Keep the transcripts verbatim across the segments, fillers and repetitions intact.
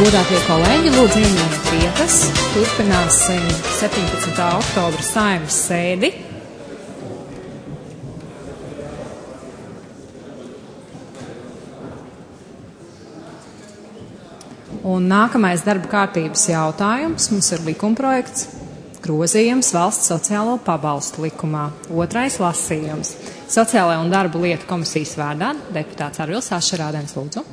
Godātie kolēģi, lūdzu ieņemiet vietas. Turpināsim septiņpadsmitā oktobra Saeimas sēdi. Un nākamais darba kārtības jautājums mums ir likumprojekts grozījums valsts sociālo pabalstu likumā. Otrais lasījums. Sociālajā un darba lietu komisijas vārdā deputāts Arvils Ašerādens, lūdzu.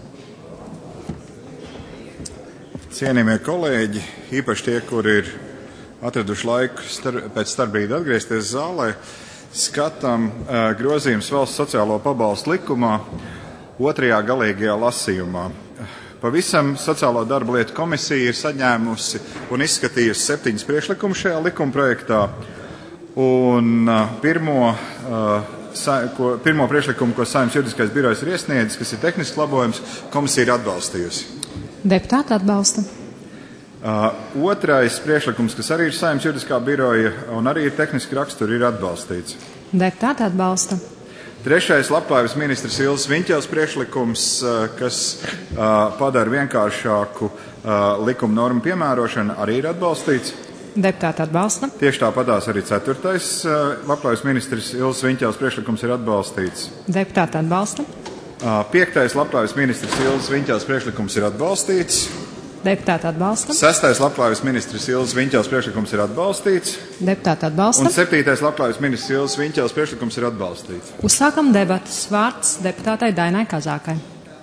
Cienījamie kolēģi, īpaši tie, kur ir atraduši laiku star, pēc starpbrīda atgriezties zālē, skatām uh, grozījums valsts sociālo pabalstu likumā otrajā galīgajā lasījumā. Pavisam Sociālo darba lietu komisija ir saņēmusi un izskatījusi septiņas priekšlikumus šajā likumprojektā. Un uh, pirmo, uh, sa, ko, pirmo priekšlikumu, ko Saeimas juridiskais birojs ir iesniedzis, kas ir tehnisks labojums, komisija ir atbalstījusi. Deputāti atbalsta. Uh, otrais priekšlikums, kas arī ir Saeimas juridiskā biroja un arī ir tehniski rakstura, ir atbalstīts. Deputāti atbalsta. Trešais labklājības ministrs Ilzes Viņķels priekšlikums, uh, kas uh, padara vienkāršāku uh, likuma normu piemērošanu, arī ir atbalstīts. Deputāti atbalsta. Tieši tāpatās arī ceturtais uh, labklājības ministrs Ilzes Viņķels priekšlikums ir atbalstīts. Deputāti atbalsta. Uh, piektais labklājības ministrs Ilzes Viņķels priekšlikums ir atbalstīts. Deputāti atbalsta. Sestais labklājības ministrs Ilzes Viņķels priekšlikums ir atbalstīts. Deputāti atbalsta. Un septītais labklājības ministrs Ilzes Viņķels priekšlikums ir atbalstīts. Uzsākam debatas. Vārds deputātai Dainai Kazākai.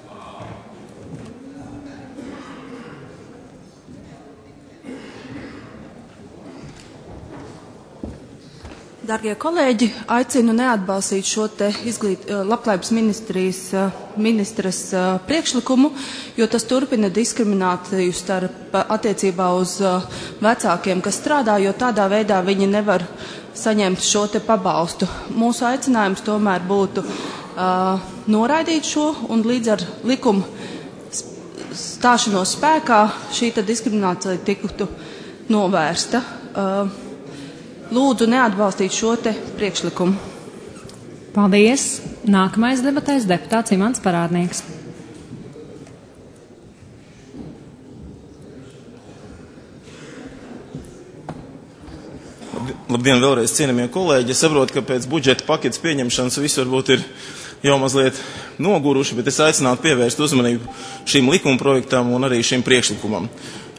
Dargie kolēģi, aicinu neatbalstīt šo te izglīt, labklājības ministrijas ministras priekšlikumu, jo tas turpina diskrimināciju starp attiecībā uz vecākiem, kas strādā, jo tādā veidā viņi nevar saņemt šo te pabalstu. Mūsu aicinājums tomēr būtu uh, noraidīt šo un līdz ar likumu stāšanos spēkā šī te diskriminācija tiktu novērsta. Uh, Lūdzu neatbalstīt šo te priekšlikumu. Paldies. Nākamais debatēs deputāts Imants Parādnieks. Labdien vēlreiz, cienījamie kolēģi. Es saprotu, ka pēc budžeta paketes pieņemšanas visi varbūt ir jau mazliet noguruši, bet es aicinātu pievērst uzmanību šīm likumprojektam un arī šim priekšlikumam.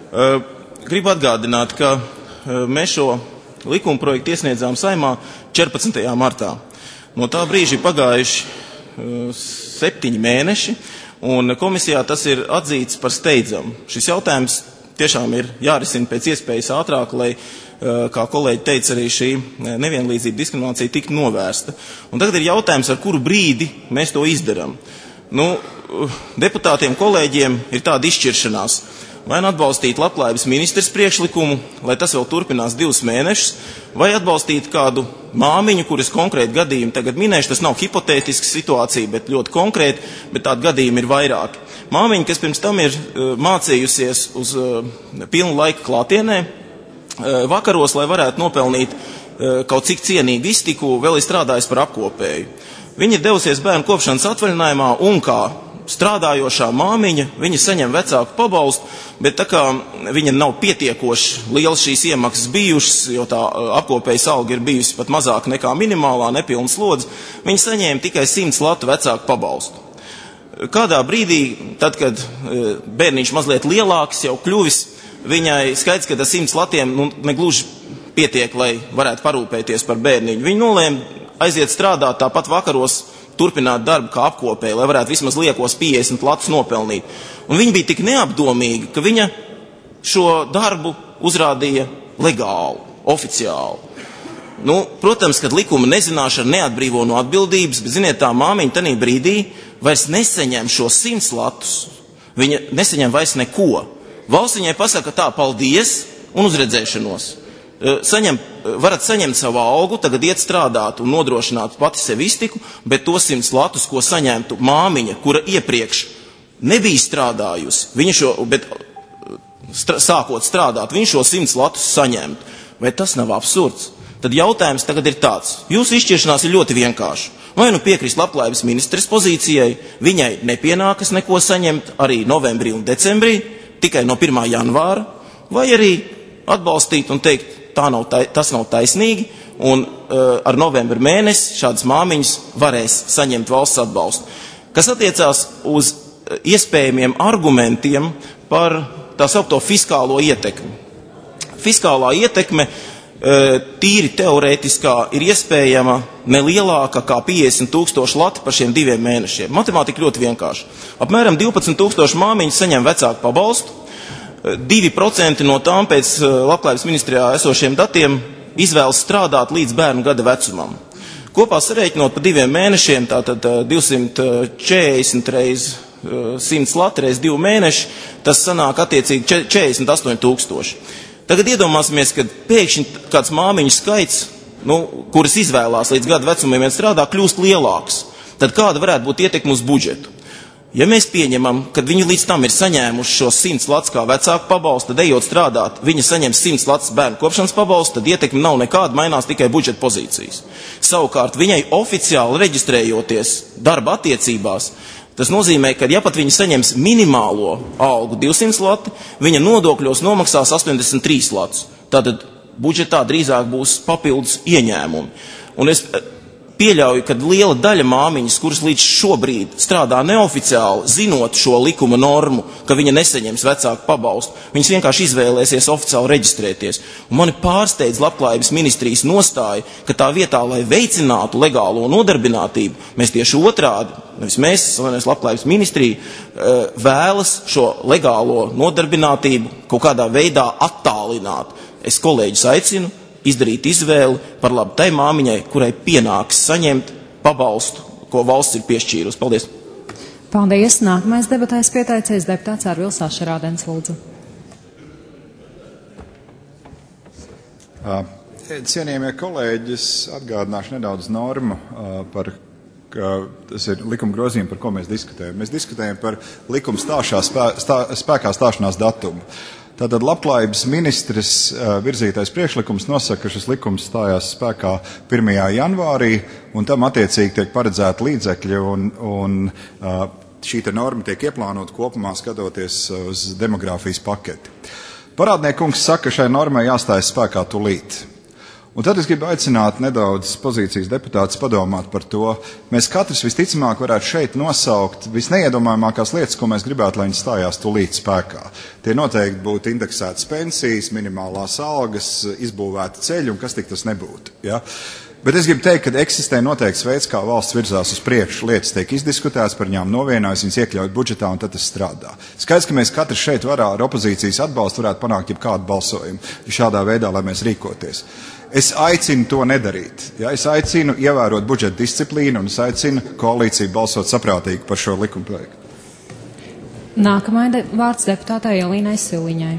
Gribu atgādināt, ka mēs šo likumprojektu iesniedzām Saeimā četrpadsmitajā martā. No tā brīža ir pagājuši uh, septiņi mēneši, un komisijā tas ir atzīts par steidzamu. Šis jautājums tiešām ir jārisina pēc iespējas ātrāk, lai, uh, kā kolēģi teica, arī šī nevienlīdzība diskriminācija tiktu novērsta. Un tagad ir jautājums, ar kuru brīdi mēs to izdarām. Nu, uh, deputātiem, kolēģiem ir tāda izšķiršanās. Vai nu atbalstīt labklājības ministrs priekšlikumu, lai tas vēl turpinās divus mēnešus, vai atbalstīt kādu māmiņu, kuras konkrēti gadījumi tagad minēšu, tas nav hipotētiska situācija, bet ļoti konkrēti, bet tādi gadījumi ir vairāki. Māmiņa, kas pirms tam ir uh, mācījusies uz uh, pilnu laiku klātienē, uh, vakaros, lai varētu nopelnīt uh, kaut cik cienīgu iztiku, vēl ir strādājis par apkopēju. Viņa ir devusies bērnu kopšanas atvaļinājumā un kā strādājošā māmiņa, viņa saņem vecāku pabalstu, bet tā kā viņa nav pietiekoši liels šīs iemaksas bijušas, jo tā apkopējas alga ir bijusi pat mazāk nekā minimālā, nepilnas slodzes, viņa saņēma tikai simts latu vecāku pabalstu. Kādā brīdī, tad, kad bērniņš mazliet lielāks jau kļuvis, viņai skaidrs, ka tas simts latiem nu, negluži pietiek, lai varētu parūpēties par bērniņu. Viņa nolēma aiziet strādāt tāpat vakaros, turpināt darbu kā apkopēji, lai varētu vismaz liekos piecdesmit latus nopelnīt. Un viņa bija tik neapdomīga, ka viņa šo darbu uzrādīja legāli, oficiāli. Nu, protams, kad likuma nezināšana neatbrīvo no atbildības, bet, ziniet, tā māmiņa tanī brīdī vairs nesaņem šo simts latus. Viņa nesaņem vairs neko. Valsts viņai pasaka tā, paldies un uzredzēšanos. Saņem, varat saņemt savu algu, tagad iet strādāt un nodrošināt pati sev iztiku, bet tos simts latus, ko saņemtu māmiņa, kura iepriekš nebija strādājusi, viņa šo, bet stra, sākot strādāt, viņa šo simts latus saņemtu. Vai tas nav absurds? Tad jautājums tagad ir tāds. Jūsu izšķiršanās ir ļoti vienkārši. Vai nu piekrist labklājības ministres pozīcijai, viņai nepienākas neko saņemt arī novembrī un decembrī, tikai no pirmā janvāra, vai arī atbalstīt un teikt, tā nav, tas nav taisnīgi, un uh, ar novembra mēnesi šādas māmiņas varēs saņemt valsts atbalstu. Kas attiecās uz iespējamiem argumentiem par tā saukto fiskālo ietekmi. Fiskālā ietekme tīri teorētiskā ir iespējama nelielāka kā piecdesmit tūkstoši lati par šiem diviem mēnešiem. Matemātika ļoti vienkārša. Apmēram divpadsmit tūkstoši māmiņas saņem vecāku pabalstu. divi procenti no tām pēc Labklājības ministrijā esošiem datiem izvēlas strādāt līdz bērnu gada vecumam. Kopā sarēķinot pa diviem mēnešiem, tātad divsimt četrdesmit reiz simts lati reiz divi mēneši, tas sanāk attiecīgi četrdesmit astoņi tūkstoši. Tagad iedomāsimies, ka pēkšņi kāds māmiņu skaits, nu, kuras izvēlās līdz gada vecumiem vien strādā, kļūst lielāks. Tad kāda varētu būt ietekme uz budžetu? Ja mēs pieņemam, ka viņi līdz tam ir saņēmuši šo simts lats kā vecāku pabalstu, tad ejot strādāt, viņi saņem simts lats bērnu kopšanas pabalstu, tad ietekme nav nekāda, mainās tikai budžeta pozīcijas. Savukārt viņai oficiāli reģistrējoties darba attiecībās, tas nozīmē, ka ja pat viņa saņems minimālo algu divsimt lati, viņa nodokļos nomaksās astoņdesmit trīs latus. Tātad budžetā drīzāk būs papildus ieņēmumi. Un es pieļauju, ka liela daļa māmiņas, kuras līdz šobrīd strādā neoficiāli, zinot šo likuma normu, ka viņa nesaņems vecāku pabalstu, viņas vienkārši izvēlēsies oficiāli reģistrēties. Un mani pārsteidz Labklājības ministrijas nostāja, ka tā vietā, lai veicinātu legālo nodarbinātību, mēs tieši otrādi, nevis mēs, nevis Labklājības ministrija, vēlas šo legālo nodarbinātību kaut kādā veidā attālināt. Es kolēģis aicinu izdarīt izvēli par labu tai māmiņai, kurai pienāks saņemt pabalstu, ko valsts ir piešķīrusi. Paldies! Paldies! Nākamais debatēs pieteicies deputāts Arvils Ašerādens, lūdzu. Cienījamie kolēģi, es atgādināšu nedaudz normu par, ka tas ir likuma grozījumi, par ko mēs diskutējam. Mēs diskutējam par likuma stāšā, spē, stā, spēkā stāšanās datumu. Tātad Labklājības ministres uh, virzītais priekšlikums nosaka, ka šis likums stājās spēkā pirmajā janvārī, un tam attiecīgi tiek paredzēti līdzekļi, un, un uh, šī te norma tiek ieplānota kopumā skatoties uz demogrāfijas paketi. Parādniekungs saka, ka šai normai jāstājas spēkā tūlīt. Un tad es gribu aicināt nedaudz pozīcijas deputātus padomāt par to. Mēs katrs visticamāk varētu šeit nosaukt visneiedomājamākās lietas, ko mēs gribētu, lai viņi stājās tūlīt spēkā. Tie noteikti būtu indeksētas pensijas, minimālās algas, izbūvēti ceļi un kas tik tas nebūtu. Ja? Bet es gribu teikt, ka eksistē noteikts veids, kā valsts virzās uz priekšu. Lietas tiek izdiskutētas, par viņām novienojas, viņas iekļaut budžetā un tad tas strādā. Skaidrs, ka mēs katrs šeit varā ar opozīcijas atbalstu varētu panākt jebkādu balsojumu šādā veidā, lai mēs rīkoties. Es aicinu to nedarīt. Ja, es aicinu ievērot budžeta disciplīnu un es aicinu koalīciju balsot saprātīgi par šo likuma projektu. Nākamai de vārds deputātai Elīnai Siliņai.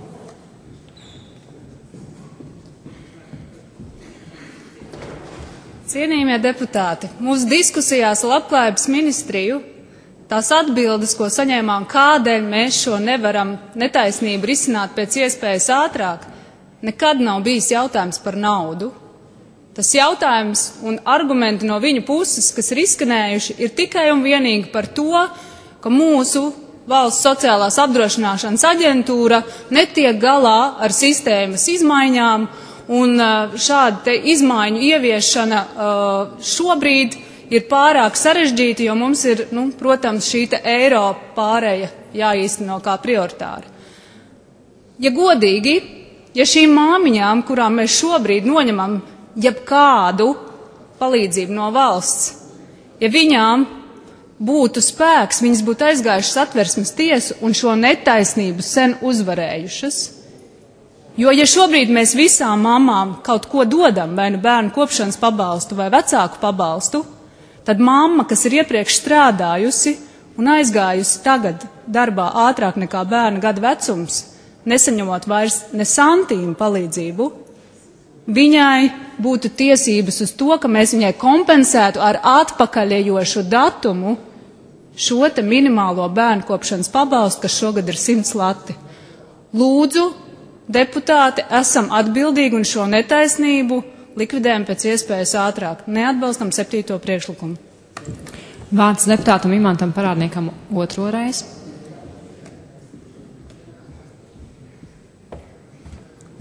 Cienījamie deputāti, mūsu diskusijās Labklājības ministriju tās atbildes, ko saņēmām, kādēļ mēs šo nevaram netaisnību risināt pēc iespējas ātrāk, nekad nav bijis jautājums par naudu. Tas jautājums un argumenti no viņu puses, kas ir izskanējuši, ir tikai un vienīgi par to, ka mūsu valsts sociālās apdrošināšanas aģentūra netiek galā ar sistēmas izmaiņām, un šāda te izmaiņu ieviešana šobrīd ir pārāk sarežģīta, jo mums ir, nu, protams, šī te eiro pāreja jāīsteno kā prioritāra. Ja godīgi, ja šīm māmiņām, kurām mēs šobrīd noņemam jebkādu palīdzību no valsts, ja viņām būtu spēks, viņas būtu aizgājušas Satversmes tiesu un šo netaisnību sen uzvarējušas. Jo, ja šobrīd mēs visām mamām kaut ko dodam, vai nu bērnu kopšanas pabalstu vai vecāku pabalstu, tad mamma, kas ir iepriekš strādājusi un aizgājusi tagad darbā ātrāk nekā bērna gada vecums, nesaņemot vairs ne santīmu palīdzību, viņai būtu tiesības uz to, ka mēs viņai kompensētu ar atpakaļejošu datumu šo te minimālo bērnu kopšanas pabalstu, kas šogad ir simts lati. Lūdzu, deputāti, esam atbildīgi un šo netaisnību likvidējam pēc iespējas ātrāk. Neatbalstam septīto priekšlikumu. Vārds deputātam Imantam Parādniekam otro reizi.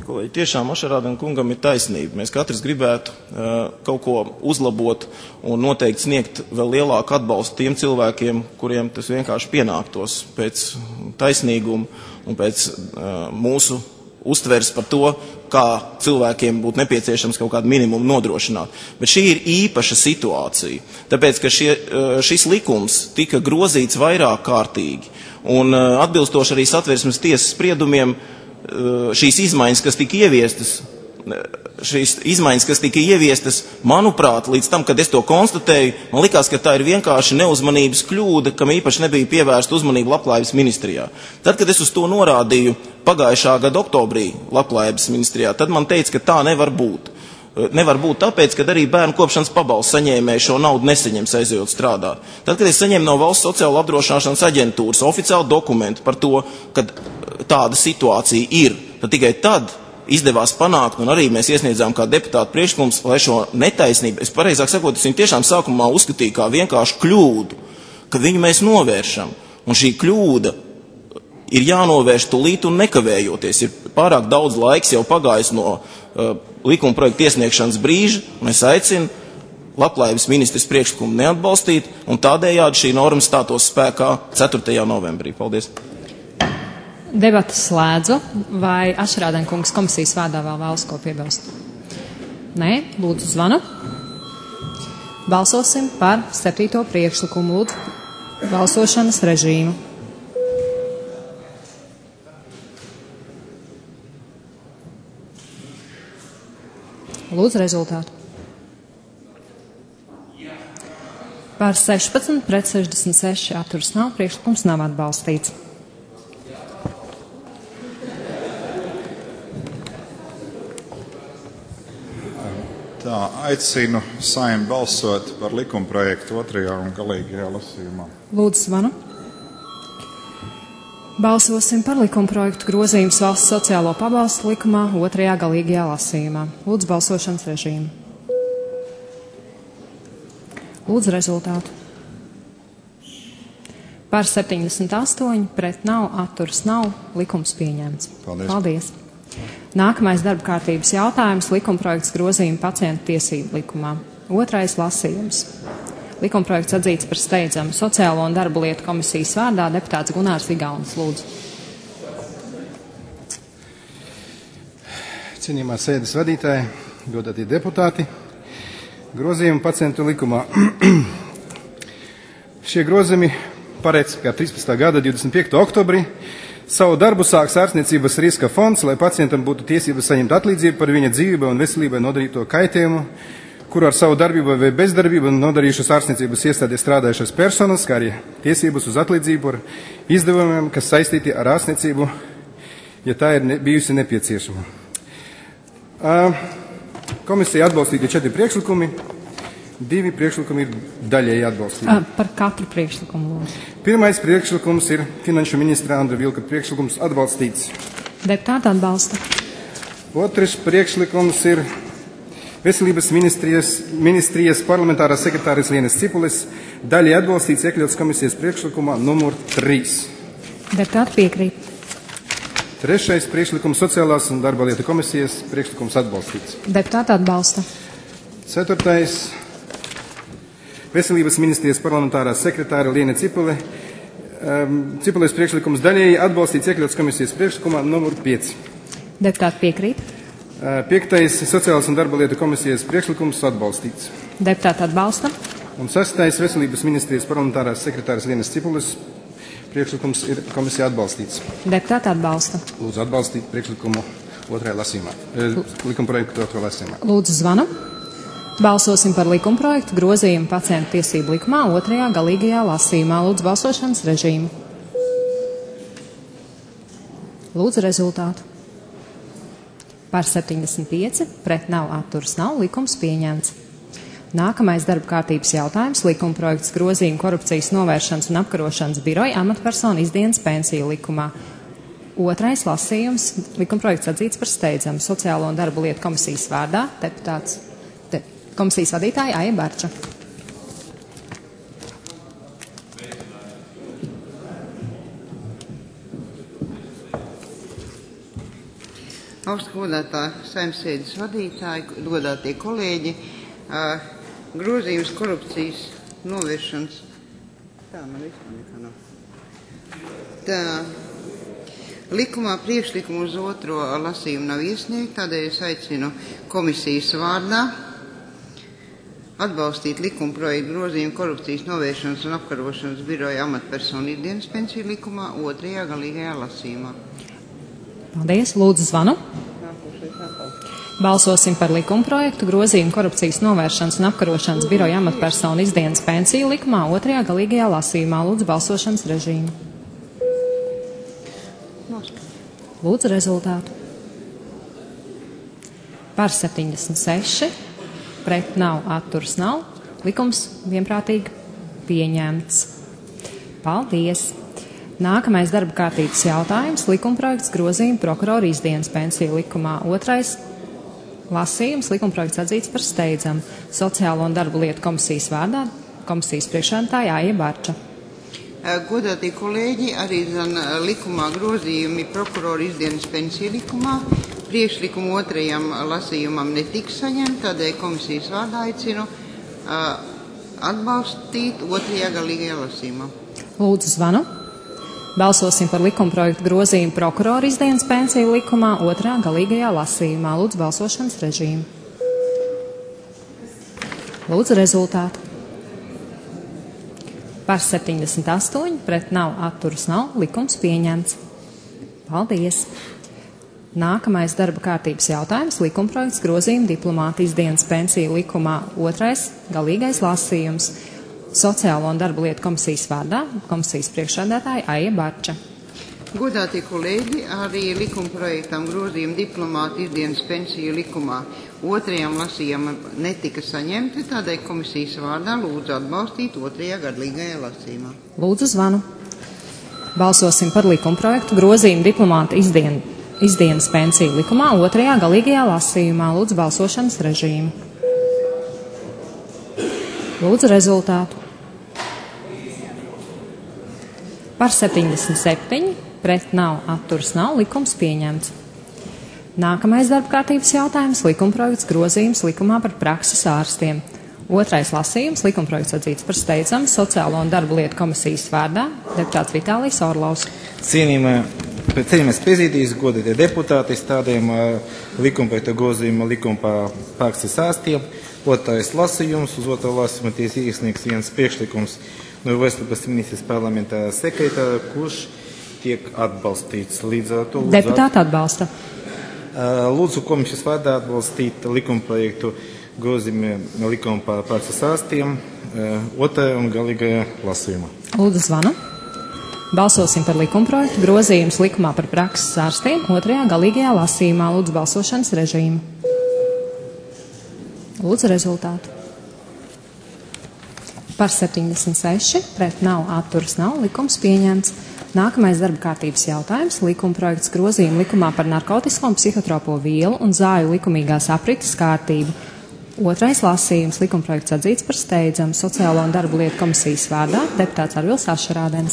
kolēģi, tiešām Ašarādam kungam ir taisnība. Mēs katrs gribētu uh, kaut ko uzlabot un noteikti sniegt vēl lielāku atbalstu tiem cilvēkiem, kuriem tas vienkārši pienāktos pēc taisnīguma un pēc uh, mūsu uztvers par to, kā cilvēkiem būtu nepieciešams kaut kādu minimumu nodrošināt. Bet šī ir īpaša situācija, tāpēc, ka šie, šis likums tika grozīts vairāk kārtīgi, un atbilstoši arī Satversmes tiesas spriedumiem šīs izmaiņas, kas tika ieviestas, šīs izmaiņas, kas tika ieviestas, manuprāt, līdz tam, kad es to konstatēju, man likās, ka tā ir vienkārši neuzmanības kļūda, kam īpaši nebija pievērsta uzmanība Labklājības ministrijā. Tad, kad es uz to norādīju pagājušā gada oktobrī Labklājības ministrijā, tad man teica, ka tā nevar būt. Nevar būt tāpēc, ka arī bērnu kopšanas pabalstu saņēmēji šo naudu nesaņems aizejot strādāt. Tad, kad es saņēmu no Valsts sociālo apdrošināšanas aģentūras oficiālu dokumentu par to, ka tāda situācija ir, tad tikai tad izdevās panākt, un arī mēs iesniedzām kā deputātu priekšlikums, lai šo netaisnību, es pareizāk sakot, es viņu tiešām sākumā uzskatīju kā vienkārši kļūdu, ka viņu mēs novēršam. Un šī kļūda ir jānovērš tūlīt un nekavējoties. Ir pārāk daudz laiks jau pagājis no uh, likuma projekta iesniegšanas brīža, un es aicinu Labklājības ministres priekšlikumu neatbalstīt, un tādējādi šī norma stātos spēkā ceturtajā novembrī. Paldies! Debatas slēdzu. Vai Ašarādena kungs komisijas vārdā vēl vēlas ko piebilst? Nē, lūdzu zvanu. Balsosim par septīto priekšlikumu. Lūdzu balsošanas režīmu. Lūdzu rezultātu. Par sešpadsmit pret sešdesmit seši atturas nav, priekšlikums nav atbalstīts. Tā, aicinu Saeimu balsot par likumprojektu otrajā un galīgajā lasījumā. Lūdzu zvanu. Balsosim par likumprojektu grozījumus Valsts sociālo pabalstu likumā otrajā galīgajā lasījumā. Lūdzu balsošanas režīmu. Lūdzu rezultātu. Par septiņdesmit astoņi, pret nav, atturas nav, likums pieņemts. Paldies. Paldies. Nākamais darba kārtības jautājums - likumprojekts grozījuma pacientu tiesību likumā. Otrais lasījums. Likumprojekts atzīts par steidzamu. Sociālo un darba lietu komisijas vārdā deputāts Gunārs Vigaunis. Lūdzu. Cienījamā sēdes vadītāja, godātie deputāti, grozījumi pacientu likumā. Šie grozījumi paredz, ka trīspadsmitā gada divdesmit piekto oktobrī savu darbu sāks ārstniecības riska fonds, lai pacientam būtu tiesības saņemt atlīdzību par viņa dzīvībai un veselībai nodarīto kaitējumu, kuru ar savu darbību vai bezdarbību nodarījušas ārstniecības iestādēs strādājušas personas, kā arī tiesības uz atlīdzību par izdevumiem, kas saistīti ar ārstniecību, ja tā ir ne, bijusi nepieciešama. Uh, komisija atbalstīja četri priekšlikumi. Divi priekšlikumi ir daļēji atbalstīti. Par katru priekšlikumu lūdzu. Pirmais priekšlikums ir finanšu ministra Andra Vilka priekšlikums atbalstīts. Deputāti atbalsta. Otrs priekšlikums ir Veselības ministrijas, ministrijas parlamentārās sekretāres Lienes Cipules daļēji atbalstīts iekļauts komisijas priekšlikumā numur trīs. Deputāti piekrīt. Trešais priekšlikums sociālās un darba lietu komisijas priekšlikums atbalstīts. Deputāti atbalsta. Ceturtais Veselības ministrijas parlamentārā sekretāra Liene Cipule. Um, Cipules priekšlikums daļēji atbalstīts iekļauts komisijas priekšlikumā numur pieci. Deputāti piekrīt. Uh, piektais Sociālās un darba lietu komisijas priekšlikums atbalstīts. Deputāti atbalsta. Un sastais Veselības ministrijas parlamentārās sekretāras Lienes Cipules priekšlikums ir komisija atbalstīts. Deputāti atbalsta. Lūdzu atbalstīt priekšlikumu otrajā lasījumā. E, likuma projektu otrajā lasījumā. Lūdzu zvanu. Balsosim par likumprojektu grozījumu pacientu tiesību likumā otrajā galīgajā lasījumā. Lūdzu balsošanas režīmu. Lūdzu rezultātu. Par septiņdesmit pieci, pret nav, atturas nav, likums pieņemts. Nākamais darba kārtības jautājums - likumprojekts grozījumu korupcijas novēršanas un apkarošanas biroja amatpersonu izdienas pensiju likumā. Otrais lasījums - likumprojekts atzīts par steidzamu. Sociālo un darba lietu komisijas vārdā deputāts de, komisijas vadītāja Aija Barča. Augsta godātā Saeimas sēdes vadītāji, godātie kolēģi, grozījums korupcijas novēršanas. Tā, man vispār nekā nav. Tā, likumā priekšlikumu uz otro lasījumu nav iesniegt, tādēļ es aicinu komisijas vārdā atbalstīt likuma projektu grozījumu korupcijas novēršanas un apkarošanas biroja amatpersonu ikdienas pensiju likumā otrajā galīgajā lasījumā. Paldies. Lūdzu zvanu. Balsosim par likuma projektu grozījumu korupcijas novēršanas un apkarošanas biroja amatpersonu ikdienas pensiju likumā otrajā galīgajā lasījumā. Lūdzu balsošanas režīmu. Lūdzu rezultātu. Par septiņdesmit seši, pret nav, atturs nav. Likums vienprātīgi pieņemts. Paldies! Nākamais darba kārtības jautājums - likumprojekts grozījuma prokurora ikdienas pensiju likumā. Otrais lasījums - likumprojekts atzīts par steidzamu. Sociālo un darba lietu komisijas vārdā komisijas priekšsēdētāja Aija Barča. Godātie kolēģi, arī zan likumā grozījumi prokurora ikdienas pensiju likumā. Priekšlikumu otrajam lasījumam netiks saņemt, tādēļ komisijas vārdā aicinu atbalstīt otrajā galīgajā lasījumā. Lūdzu zvanu. Balsosim par likumprojektu grozījumu prokurora ikdienas pensiju likumā otrā galīgajā lasījumā. Lūdzu balsošanas režīmu. Lūdzu rezultātu. Par septiņdesmit astoņi, pret nav, atturas nav. Likums pieņemts. Paldies! Nākamais darba kārtības jautājums - likumprojekts grozījuma diplomāta ikdienas pensiju likumā otrais galīgais lasījums. Sociālo un darba lietu komisijas vārdā komisijas priekšsēdētāja Aija Barča. Godātie kolēģi, arī likumprojektam grozījuma diplomāta ikdienas pensiju likumā otrajam lasījumam netika saņemti, tādēļ komisijas vārdā lūdzu atbalstīt otrajā galīgajā lasījumā. Lūdzu zvanu. Balsosim par likumprojektu grozījuma diplomāta ikdien, ikdienas pensiju likumā otrajā galīgajā lasījumā. Lūdzu balsošanas režīmu. Lūdzu rezultātu. Par septiņdesmit septiņi, pret nav, atturas nav. Likums pieņemts. Nākamais darba kārtības jautājums - likumprojekts grozījums likumā par prakses ārstiem. Otrais lasījums - likumprojekts atzīts par steidzamu. Sociālo un darba lietu komisijas vārdā deputāts Vitālijs Orlovs. Cienījamā Cienījamies prezidijas, godātie deputāti, stādījumā likumprojekta grozījuma likuma par prakses ārstiem. Otrais lasījums, uz otro lasījumu tiek iesniegts viens priekšlikums no Veselības ministrijas parlamentārā sekretāra, kurš tiek atbalstīts. Līdz ar to deputāti atbalsta. Lūdzu komisijas vārdā atbalstīt likumprojektu grozījumu likuma par prakses ārstiem otrajā un galīgajā lasījumā. Lūdzu zvanu. Balsosim par likumprojektu grozījums likumā par prakses ārstiem otrajā galīgajā lasījumā. Lūdzu balsošanas režīmu. Lūdzu rezultātu. Par septiņdesmit seši, pret nav, atturas nav. Likums pieņemts. Nākamais darba kārtības jautājums - likumprojekts grozījuma likumā par narkotisko un psihotropo vielu un zāļu likumīgās aprites kārtību. Otrais lasījums - likumprojekts atzīts par steidzamu. Sociālo un darba lietu komisijas vārdā deputāts Arvils Ašerādens.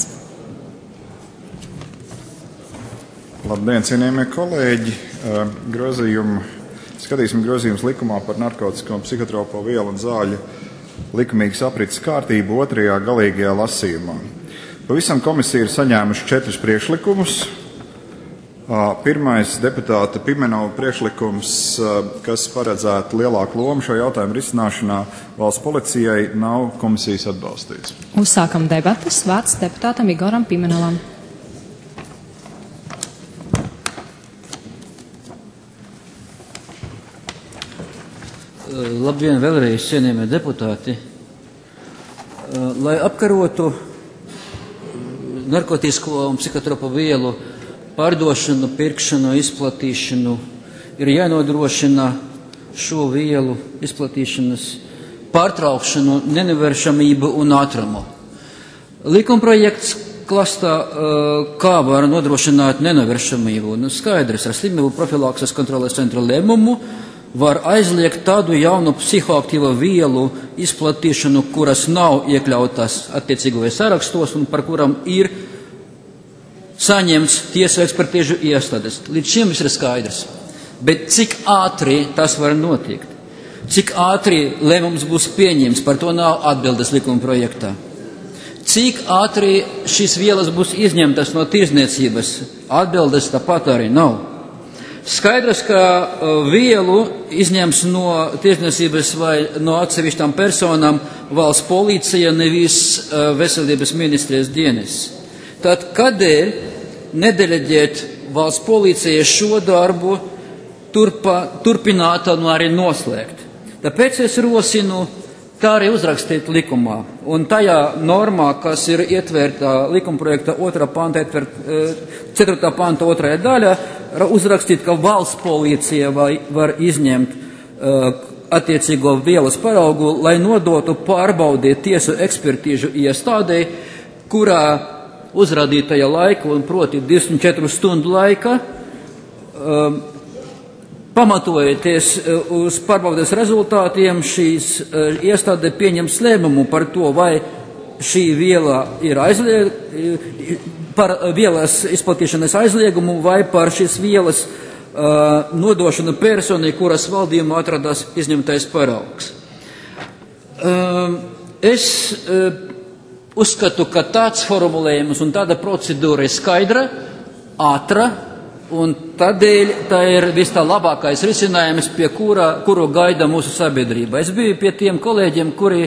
Labdien, cienījamie kolēģi! Grozījumu, skatīsim grozījumus likumā par narkotisko un psihotropo vielu un zāļu likumīgas aprites kārtību otrajā galīgajā lasījumā. Pavisam komisija ir saņēmuši četrus priekšlikumus. Pirmais deputāta Pimenova priekšlikums, kas paredzētu lielāku lomu šo jautājumu risināšanā valsts policijai, nav komisijas atbalstīts. Uzsākam debatas. Vārds deputātam Igoram Pimenovam. Labdien vēlreiz, cienījamie deputāti. Lai apkarotu narkotisko un psihotropo vielu pārdošanu, pirkšanu, izplatīšanu, ir jānodrošina šo vielu izplatīšanas pārtraukšanu, nenovēršamību un ātrumu. Likumprojekts klāstā, kā var nodrošināt nenovēršamību. Nu, skaidrs, ar slimību profilakses kontroles centra lēmumu var aizliegt tādu jaunu psihoaktīvu vielu izplatīšanu, kuras nav iekļautas attiecīgajos sarakstos un par kuram ir saņemts tiesu ekspertīžu iestādes. Līdz šim viss ir skaidrs. Bet cik ātri tas var notikt? Cik ātri lēmums būs pieņems, par to nav atbildes likuma projektā. Cik ātri šīs vielas būs izņemtas no tirdzniecības? Atbildes tāpat arī nav. Skaidrs, ka vielu izņems no tirdzniecības vai no atsevišķām personām valsts policija, nevis veselības ministrijas dienas. Tad kādēļ nedeleģēt valsts policijai šo darbu turpa, turpināt un arī noslēgt? Tāpēc es rosinu tā arī uzrakstīt likumā. Un tajā normā, kas ir ietverta likumprojekta otrā panta, ietvert, ceturtā panta otrajā daļā, uzrakstīt, ka valsts policija vai var izņemt uh, attiecīgo vielas paraugu, lai nodotu pārbaudīt tiesu ekspertīžu iestādē, kurā uzrādītajā laika, un proti divdesmit četru stundu laika, um, pamatojoties uz pārbaudes rezultātiem, šīs uh, iestāde pieņems lēmumu par to, vai šī viela ir aizliegta, par vielas izplatīšanas aizliegumu vai par šīs vielas uh, nodošanu personai, kuras valdījumā atradās izņemtais paraugs. Uh, es uh, uzskatu, ka tāds formulējums un tāda procedūra ir skaidra, ātra, un tādēļ tā ir vis tā labākais risinājums, pie kura, kuru gaida mūsu sabiedrība. Es biju pie tiem kolēģiem, kuri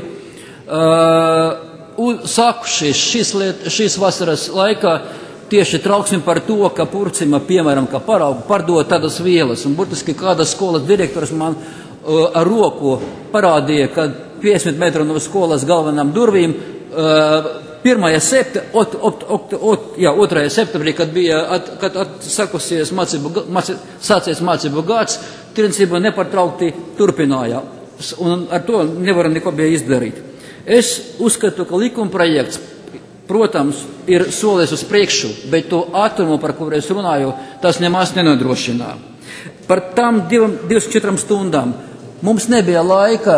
uh, sākušies šīs, liet, šīs vasaras laikā tieši trauksmi par to, ka Purcima, piemēram, ka paraugu pārdod tādas vielas. Un burtiski kāda skolas direktors man uh, ar roku parādīja, ka piecdesmit metru no skolas galvenām durvīm uh, pirmajā septembrī, ot, ot, ot, ot, jā, otrajā septembrī, kad bija at, kad atsakusies mācību, mācī, sācies mācību gads, tirdzniecība nepārtraukti turpināja. Un ar to nevar neko bija izdarīt. Es uzskatu, ka likuma projekts, protams, ir solis uz priekšu, bet to ātrumu, par kuru es runāju, tas nemaz nenodrošinā. Par tām divdesmit četrām stundām mums nebija laika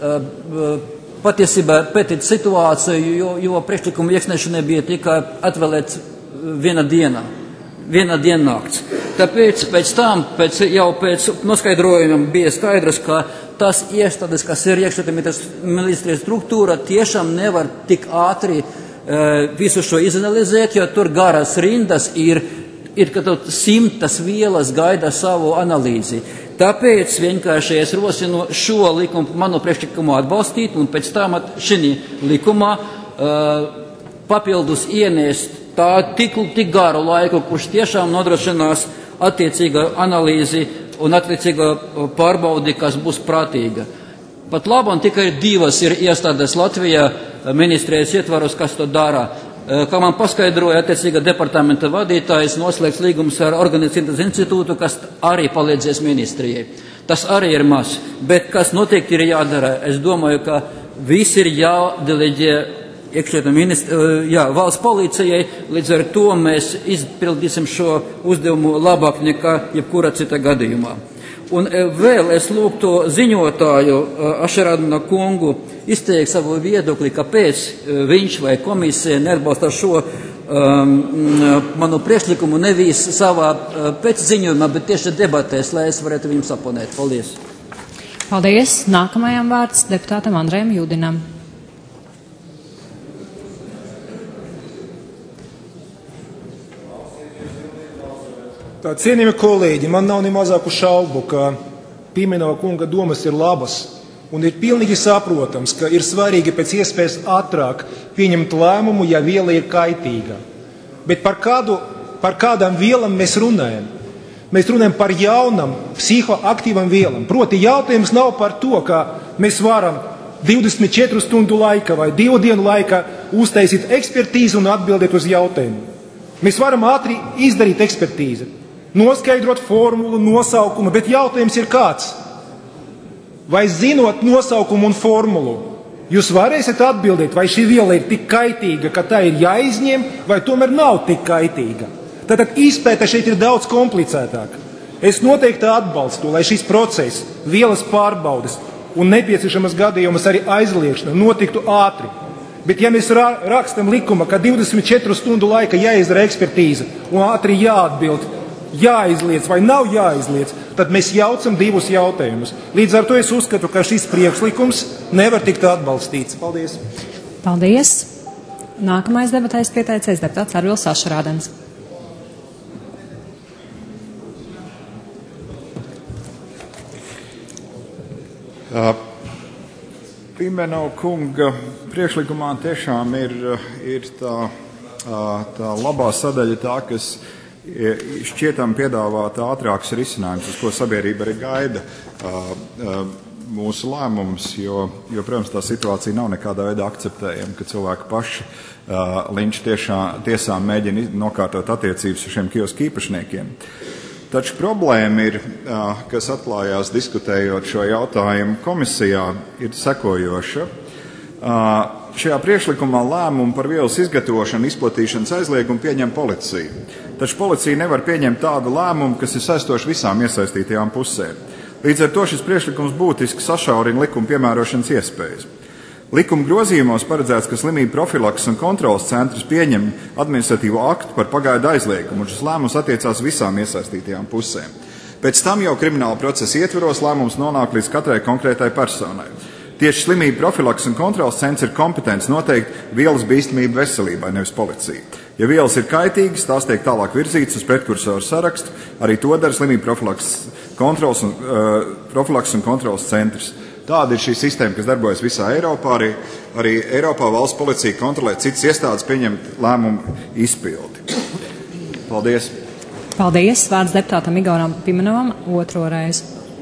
uh, patiesībā pētīt situāciju, jo, jo priekšlikuma iesniegšanai bija tikai atvēlēts viena diena, viena diennakts. Tāpēc pēc tam, pēc, jau pēc noskaidrojumiem bija skaidrs, ka tās iestādes, kas ir iekšļietu ministrijas struktūra, tiešām nevar tik ātri uh, visu šo izanalizēt, jo tur garas rindas ir, ir ka simtas vielas gaida savu analīzi. Tāpēc vienkārši es rosinu šo likumu, manu priekšlikumu atbalstīt un pēc tam šī likumā uh, papildus ienest tā tik, tik garu laiku, kurš tiešām nodrošinās attiecīga analīzi un attiecīga pārbaudi, kas būs prātīga. Pat labam tikai divas ir iestādes Latvijā ministrijas ietvaros, kas to dara. Kā man paskaidroja attiecīga departamenta vadītājs, noslēgs līgums ar Organizācijas institūtu, kas arī palīdzēs ministrijai. Tas arī ir maz, bet kas noteikti ir jādara. Es domāju, ka viss ir jādeleģē iekšļietu ministru, jā, valsts policijai, līdz ar to mēs izpildīsim šo uzdevumu labāk nekā jebkura cita gadījumā. Un vēl es lūgtu ziņotāju Ašerādna kungu izteikt savu viedokli, kāpēc viņš vai komisija neatbalsta šo um, manu priekšlikumu nevis savā pēcziņojumā, bet tieši debatēs, lai es varētu viņam saponēt. Paldies. Paldies. Nākamajam vārds deputātam Andrejam Jūdinam. Tā, cienījami kolēģi, man nav ne mazāku šaubu, ka Pimenova kunga domas ir labas un ir pilnīgi saprotams, ka ir svarīgi pēc iespējas ātrāk pieņemt lēmumu, ja viela ir kaitīga. Bet par, kādu, par kādām vielām mēs runājam? Mēs runājam par jaunam psihoaktīvam vielam. Proti jautājums nav par to, ka mēs varam divdesmit četru stundu laika vai divu dienu laika uztaisīt ekspertīzi un atbildēt uz jautājumu. Mēs varam ātri izdarīt ekspertīzi, noskaidrot formulu, nosaukumu, bet jautājums ir kāds? Vai zinot nosaukumu un formulu, jūs varēsiet atbildēt, vai šī viela ir tik kaitīga, ka tā ir jāizņem, vai tomēr nav tik kaitīga? Tātad izpēta šeit ir daudz komplicētāk. Es noteikti atbalstu, lai šis process, vielas pārbaudes un nepieciešamas gadījumas arī aizliegšana notiktu ātri. Bet ja mēs rakstam likuma, ka divdesmit četru stundu laika jāizdara ekspertīze un ātri jāatbild, jāizliec vai nav jāizliec, tad mēs jaucam divus jautājumus. Līdz ar to es uzskatu, ka šis priekšlikums nevar tikt atbalstīts. Paldies! Paldies! Nākamais debatēs pieteicies deputāts Arvils Ašrādens. Uh, Pimenova kunga priekšlikumā tiešām ir, ir tā, tā labā sadaļa tā, kas šķietam piedāvāt ātrāks risinājums, uz ko sabiedrība arī gaida mūsu lēmumus, jo, jo, protams, tā situācija nav nekādā veidā akceptējama, ka cilvēki paši linču tiesām mēģina nokārtot attiecības ar šiem kiosku īpašniekiem. Taču problēma ir, kas atklājās diskutējot šo jautājumu komisijā, ir sekojoša. Šajā priekšlikumā lēmumu par vielas izgatavošanu, izplatīšanas aizliegumu pieņem policija. Taču policija nevar pieņemt tādu lēmumu, kas ir saistoši visām iesaistītajām pusēm. Līdz ar to šis priekšlikums būtiski sašaurina likuma piemērošanas iespējas. Likuma grozījumos paredzēts, ka slimību profilakses un kontrolas centrs pieņem administratīvo aktu par pagaidu aizliegumu, un šis lēmums attiecās visām iesaistītajām pusēm. Pēc tam jau krimināla procesa ietvaros lēmums nonāk līdz katrai konkrētai personai. Tieši slimību profilakses un kontrolas centrs ir kompetents noteikt vielas bīstamību veselībai, nevis policija. Ja vielas ir kaitīgas, tās tiek tālāk virzītas uz pretkursoru sarakstu, arī to dara slimību profilakses, kontrolas un, uh, profilakses un kontrolas centrs. Tāda ir šī sistēma, kas darbojas visā Eiropā. Arī, arī Eiropā valsts policija kontrolē citas iestādes pieņemt lēmumu izpildi. Paldies. Paldies. Vārds deputātam Igoram Pimenovam otro reizi.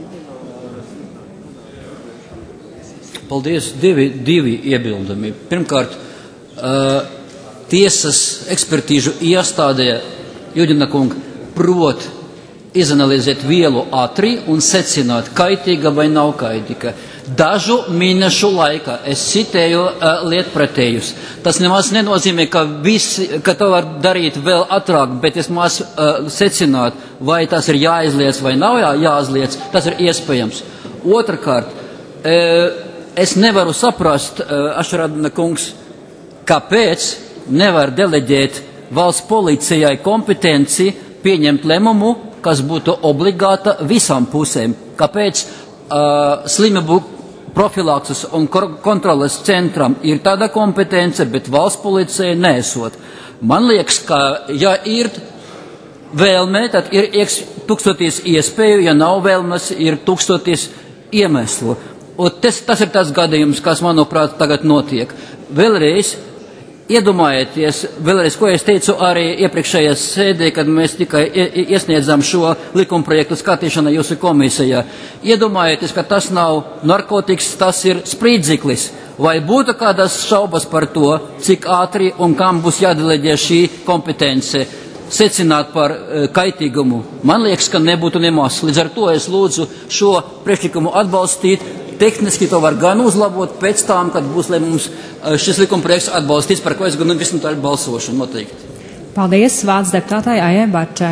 Paldies. Divi, divi iebildumi. Pirmkārt, uh, tiesas ekspertīžu iestādē Judina kunga prot izanalizēt vielu ātri un secināt, kaitīga vai nav kaitīga. Dažu mēnešu laikā es citēju uh, lietpratējus. Tas nemaz nenozīmē, ka, visi, ka to var darīt vēl ātrāk, bet es maz uh, secināt, vai tas ir jāizliec vai nav jā, jāizliec, tas ir iespējams. Otrakārt, uh, es nevaru saprast, uh, Ašrādena kungs, kāpēc nevar deleģēt valsts policijai kompetenci pieņemt lēmumu, kas būtu obligāta visām pusēm. Kāpēc uh, slimību profilakses un kontroles centram ir tāda kompetence, bet valsts policijai nesot? Man liekas, ka ja ir vēlme, tad ir tūkstoties iespēju, ja nav vēlmes, ir tūkstoties iemeslu. Un tas, tas ir tas gadījums, kas, manuprāt, tagad notiek. Vēlreiz, iedomājieties, vēlreiz, ko es teicu arī iepriekšējā sēdē, kad mēs tikai iesniedzām šo likumprojektu skatīšanu jūsu komisijā. Iedomājieties, ka tas nav narkotikas, tas ir sprīdzeklis. Vai būtu kādas šaubas par to, cik ātri un kam būs jādeleģē šī kompetence secināt par uh, kaitīgumu? Man liekas, ka nebūtu nemaz. Līdz ar to es lūdzu šo priekšlikumu atbalstīt. Tehniski to var gan uzlabot pēc tam, kad būs, lai mums šis likumprojekts atbalstīts, par ko es gan visam tā balsošanu noteikti. Paldies. Vārds deputātai Aijai Barčai.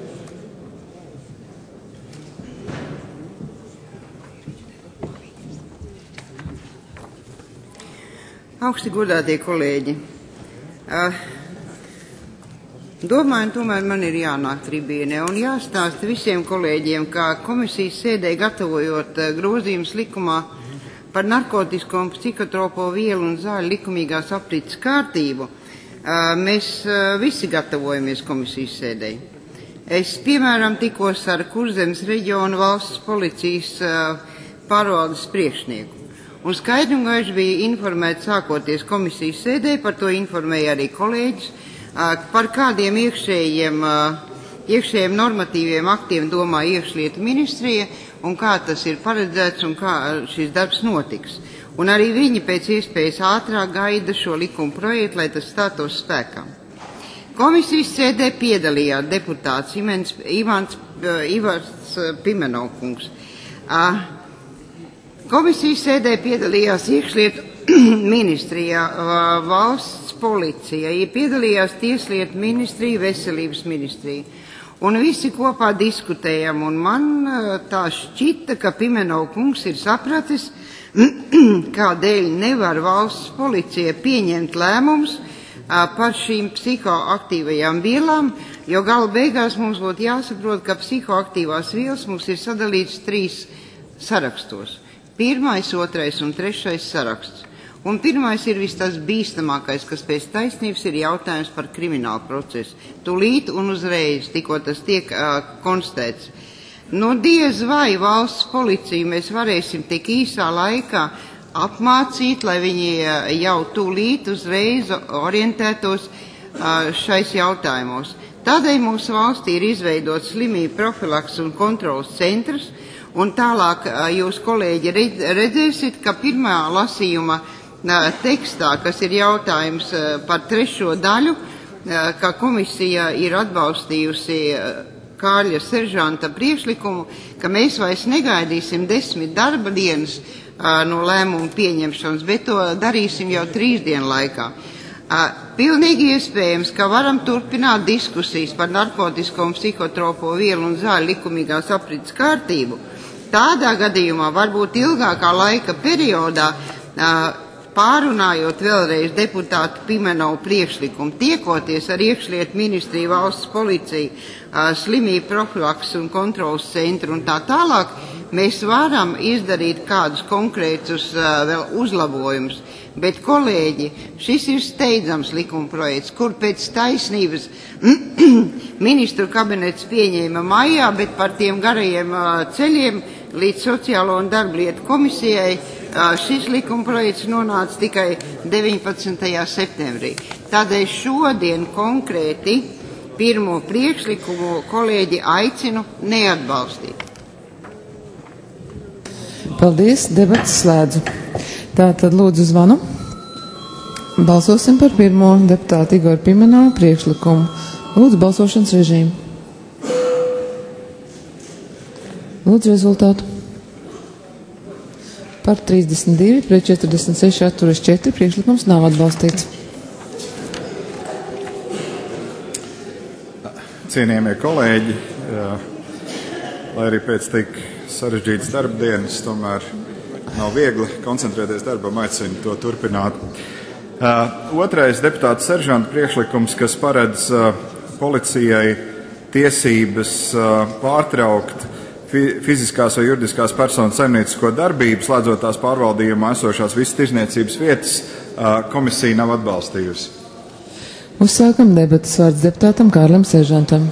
Augsti godātie kolēģi. Uh, Domāju, tomēr man ir jānāk tribīnē un jāstāsta visiem kolēģiem, kā komisijas sēdē gatavojot grozījumus likumā par narkotisko un psihotropo vielu un zāļu likumīgās aprīces kārtību. Mēs visi gatavojamies komisijas sēdē. Es, piemēram, tikos ar Kurzemes reģionu valsts policijas pārvaldes priekšnieku. Un skaidri un gaiši bija informēti sākoties komisijas sēdē, par to informēja arī kolēģis, par kādiem iekšējiem, iekšējiem normatīviem aktiem domā iekšlietu ministrija un kā tas ir paredzēts un kā šis darbs notiks. Un arī viņi pēc iespējas ātrāk gaida šo likuma projektu, lai tas stātos spēkā. Komisijas sēdē piedalījās deputāts Imens, Ivans, Ivars Pimenovkungs. Komisijas sēdē piedalījās iekšlietu ministrijā, valsts policija, piedalījās tieslietu ministrija, veselības ministrija. Un visi kopā diskutējam, un man tā šķita, ka Pimenova kungs ir sapratis, kādēļ nevar valsts policija pieņemt lēmums par šīm psihoaktīvajām vielām, jo gala beigās mums būtu jāsaprot, ka psihoaktīvās vielas mums ir sadalīts trīs sarakstos. Pirmais, otrais un trešais saraksts. Un pirmais ir vis tas bīstamākais, kas pēc taisnības ir jautājums par kriminālu procesu. Tūlīt un uzreiz, tikko tas tiek uh, konstatēts. No diez vai valsts policiju mēs varēsim tik īsā laikā apmācīt, lai viņi uh, jau tūlīt uzreiz orientētos uh, šais jautājumos. Tādēļ mūsu valstī ir izveidots slimību profilaks un kontrolas centrs, un tālāk uh, jūs, kolēģi, redzēsiet, ka pirmā lasījuma tekstā, kas ir jautājums par trešo daļu, ka komisija ir atbalstījusi Kārļa seržanta priekšlikumu, ka mēs vairs negaidīsim desmit darba dienas no lēmumu pieņemšanas, bet to darīsim jau trīs dienu laikā. Pilnīgi iespējams, ka varam turpināt diskusijas par narkotisko un psihotropo vielu un zāļu likumīgās aprits kārtību. Tādā gadījumā varbūt ilgākā laika periodā pārunājot vēlreiz deputātu Pimenovu priekšlikumu, tiekoties ar iekšlietu ministriju, valsts policiju, slimību profilaks un kontrolas centru un tā tālāk, mēs varam izdarīt kādus konkrētus vēl uzlabojumus. Bet, kolēģi, šis ir steidzams likumprojekts, kur pēc taisnības ministru kabinets pieņēma maijā, bet par tiem garajiem ceļiem līdz Sociālo un darba lietu komisijai šis likumprojekts nonāca tikai deviņpadsmitajā septembrī. Tādēļ šodien konkrēti pirmo priekšlikumu kolēģi aicinu neatbalstīt. Paldies, debatas slēdzu. Tātad lūdzu zvanu. Balsosim par pirmo deputātu Igoru Pimenovu priekšlikumu. Lūdzu balsošanas režīmu. Lūdzu rezultātu. Par trīsdesmit divi, pret četrdesmit seši, atturas četri, priekšlikums nav atbalstīts. Cienījamie kolēģi, lai arī pēc tik sarežģītas darba dienas, tomēr nav viegli koncentrēties darbam, aicinu to turpināt. Otrais deputāta seržanta priekšlikums, kas paredz policijai tiesības pārtraukt fiziskās vai juridiskās personas saimniecisko darbību, slēdzot tās pārvaldījumā esošās visas tirzniecības vietas, komisija nav atbalstījusi. Uzsākam debatas, vārds deputātam Kārlim Seržantam.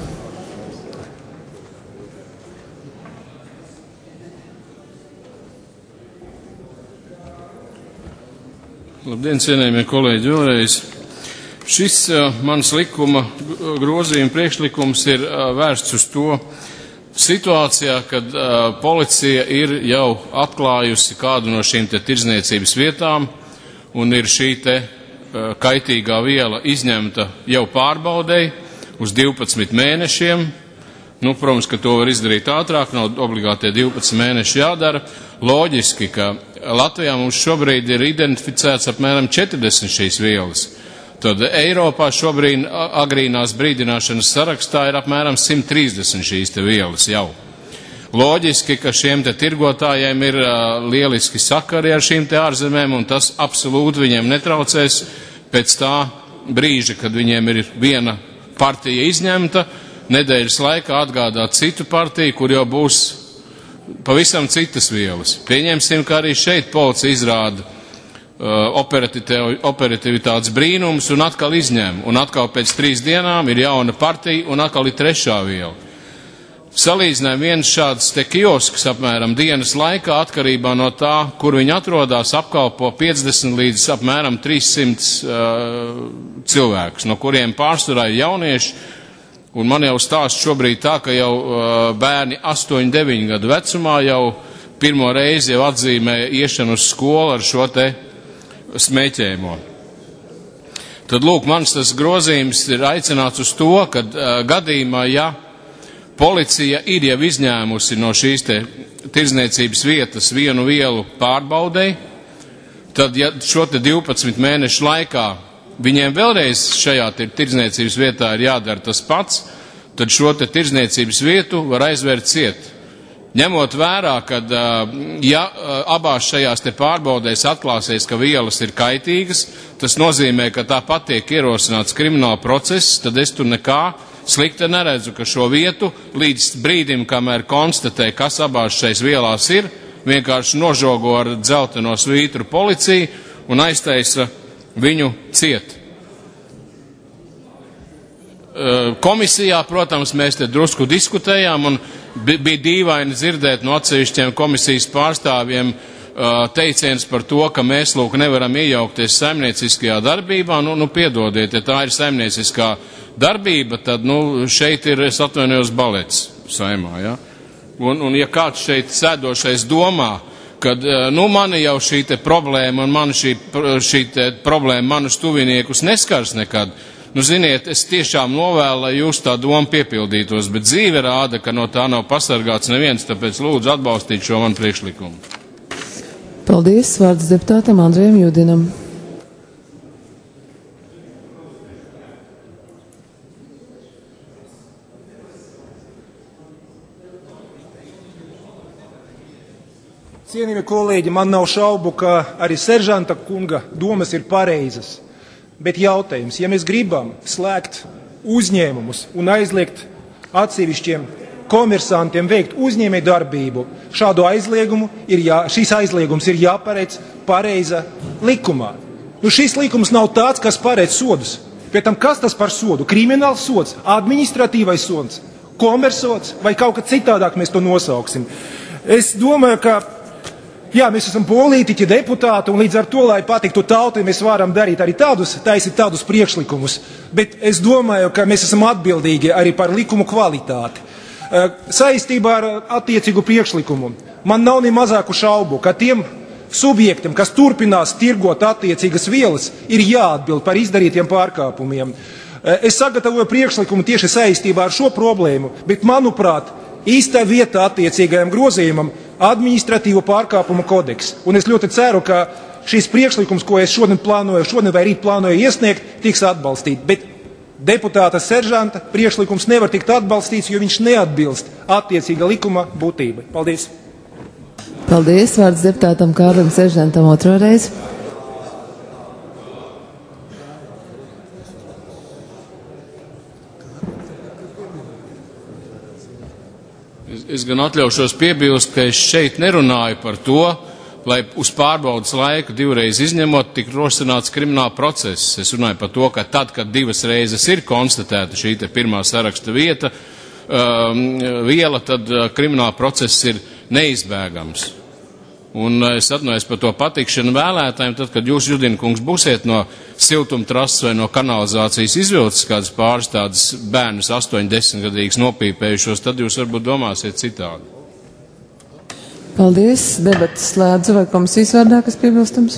Labdien, cienējamie kolēģi, vēlreiz. Šis uh, mans likuma grozījuma priekšlikums ir uh, vērsts uz to, situācijā, kad uh, policija ir jau atklājusi kādu no šīm te tirdzniecības vietām un ir šī te uh, kaitīgā viela izņemta jau pārbaudei uz divpadsmit mēnešiem. Nu, protams, ka to var izdarīt ātrāk, nav obligāti divpadsmit mēneši jādara. Loģiski, ka Latvijā mums šobrīd ir identificēts apmēram četrdesmit šīs vielas. Tad Eiropā šobrīd agrīnās brīdināšanas sarakstā ir apmēram simt trīsdesmit šīs te vielas jau. Loģiski, ka šiem te tirgotājiem ir uh, lieliski sakari ar šīm te ārzemēm, un tas absolūti viņiem netraucēs pēc tā brīža, kad viņiem ir viena partija izņemta, nedēļas laikā atgādāt citu partiju, kur jau būs pavisam citas vielas. Pieņemsim, ka arī šeit policija izrāda operativitātes brīnums un atkal izņem, un atkal pēc trīs dienām ir jauna partija un atkal ir trešā viela. Salīdzinājumi viens šāds te kiosks apmēram dienas laikā atkarībā no tā, kur viņi atrodas, apkalpo piecdesmit līdz apmēram trīssimts uh, cilvēkus, no kuriem pārsvarā ir jaunieši, un man jau stāst šobrīd tā, ka jau uh, bērni astoņi, deviņi gadu vecumā jau pirmo reizi jau atzīmē iešanu uz skolu ar šo te smēķējumu. Tad, lūk, mans tas grozījums ir aicināts uz to, ka uh, gadījumā, ja policija ir jau izņēmusi no šīs te tirdzniecības vietas vienu vielu pārbaudei, tad, ja šo te divpadsmit mēnešu laikā viņiem vēlreiz šajā tirdzniecības vietā ir jādara tas pats, tad šo te tirdzniecības vietu var aizvērt ciet. Ņemot vērā, ka ja abās šajās te pārbaudēs atklāsies, ka vielas ir kaitīgas, tas nozīmē, ka tāpat tiek ierosināts krimināla process, tad es tur nekā slikti neredzu, ka šo vietu līdz brīdim, kamēr konstatē, kas abās šais vielās ir, vienkārši nožogo ar dzelteno svītru policiju un aiztaisa viņu ciet. Komisijā, protams, mēs te drusku diskutējām un bija dīvaini dzirdēt no atsevišķiem komisijas pārstāvjiem teiciens par to, ka mēs, lūk, nevaram iejaukties saimnieciskajā darbībā. Nu, nu piedodiet, ja tā ir saimnieciskā darbība, tad, nu, šeit ir, es atvainojos, balets saimā, ja? Un, un ja kāds šeit sēdošais domā, kad, nu, mani jau šī te problēma un man šī, šī te problēma manus tuviniekus neskars nekad, nu, ziniet, es tiešām novēlu, lai jūs tā doma piepildītos, bet dzīve rāda, ka no tā nav pasargāts neviens, tāpēc lūdzu atbalstīt šo manu priekšlikumu. Paldies, vārds deputātam Andrejam Judinam. Cienījamie kolēģi, man nav šaubu, ka arī seržanta kunga domas ir pareizas. Bet jautājums, ja mēs gribam slēgt uzņēmumus un aizliegt atsevišķiem komersantiem veikt uzņēmēju darbību, šādu aizliegumu ir jā, šis aizliegums ir jāparedz pareiza likumā. Nu, šis likums nav tāds, kas paredz sodus. Pēc tam, kas tas par sodu? Krimināls sods, administratīvais sods, komersods vai kaut kā citādāk mēs to nosauksim. Es domāju, ka jā, mēs esam politiķi, deputāti, un līdz ar to, lai patiktu tautai, mēs varam darīt arī tādus, taisīt tādus priekšlikumus. Bet es domāju, ka mēs esam atbildīgi arī par likumu kvalitāti. Saistībā ar attiecīgu priekšlikumu man nav ne mazāku šaubu, ka tiem subjektiem, kas turpinās tirgot attiecīgas vielas, ir jāatbild par izdarītiem pārkāpumiem. Es sagatavoju priekšlikumu tieši saistībā ar šo problēmu, bet, manuprāt, īstā vieta attiecīgajam grozījumam administratīvo pārkāpumu kodeks. Un es ļoti ceru, ka šīs priekšlikums, ko es šodien plānoju, šodien vai rīt plānoju iesniegt, tiks atbalstīt. Bet deputāta seržanta priekšlikums nevar tikt atbalstīts, jo viņš neatbilst attiecīga likuma būtībai. Paldies! Paldies, vārds deputātam Kārlim Seržantam otro reizi. Es, es gan atļaušos piebilst, ka es šeit nerunāju par to, lai uz pārbaudas laiku divreiz izņemot tik rosināts krimināla process. Es runāju par to, ka tad, kad divas reizes ir konstatēta šī te pirmā saraksta vieta, um, viela, tad uh, krimināla process ir neizbēgams. Un uh, es atvainojos par to patikšanu vēlētājiem, tad, kad jūs, Judina kungs, būsiet no siltumtrases vai no kanalizācijas izvilcis kādas pāris tādas bērnus astoņi desmitgadīgas nopīpējušos, tad jūs varbūt domāsiet citādi. Paldies. Debatas slēdzu. Vai komisijas vārdā, kas piebilstams?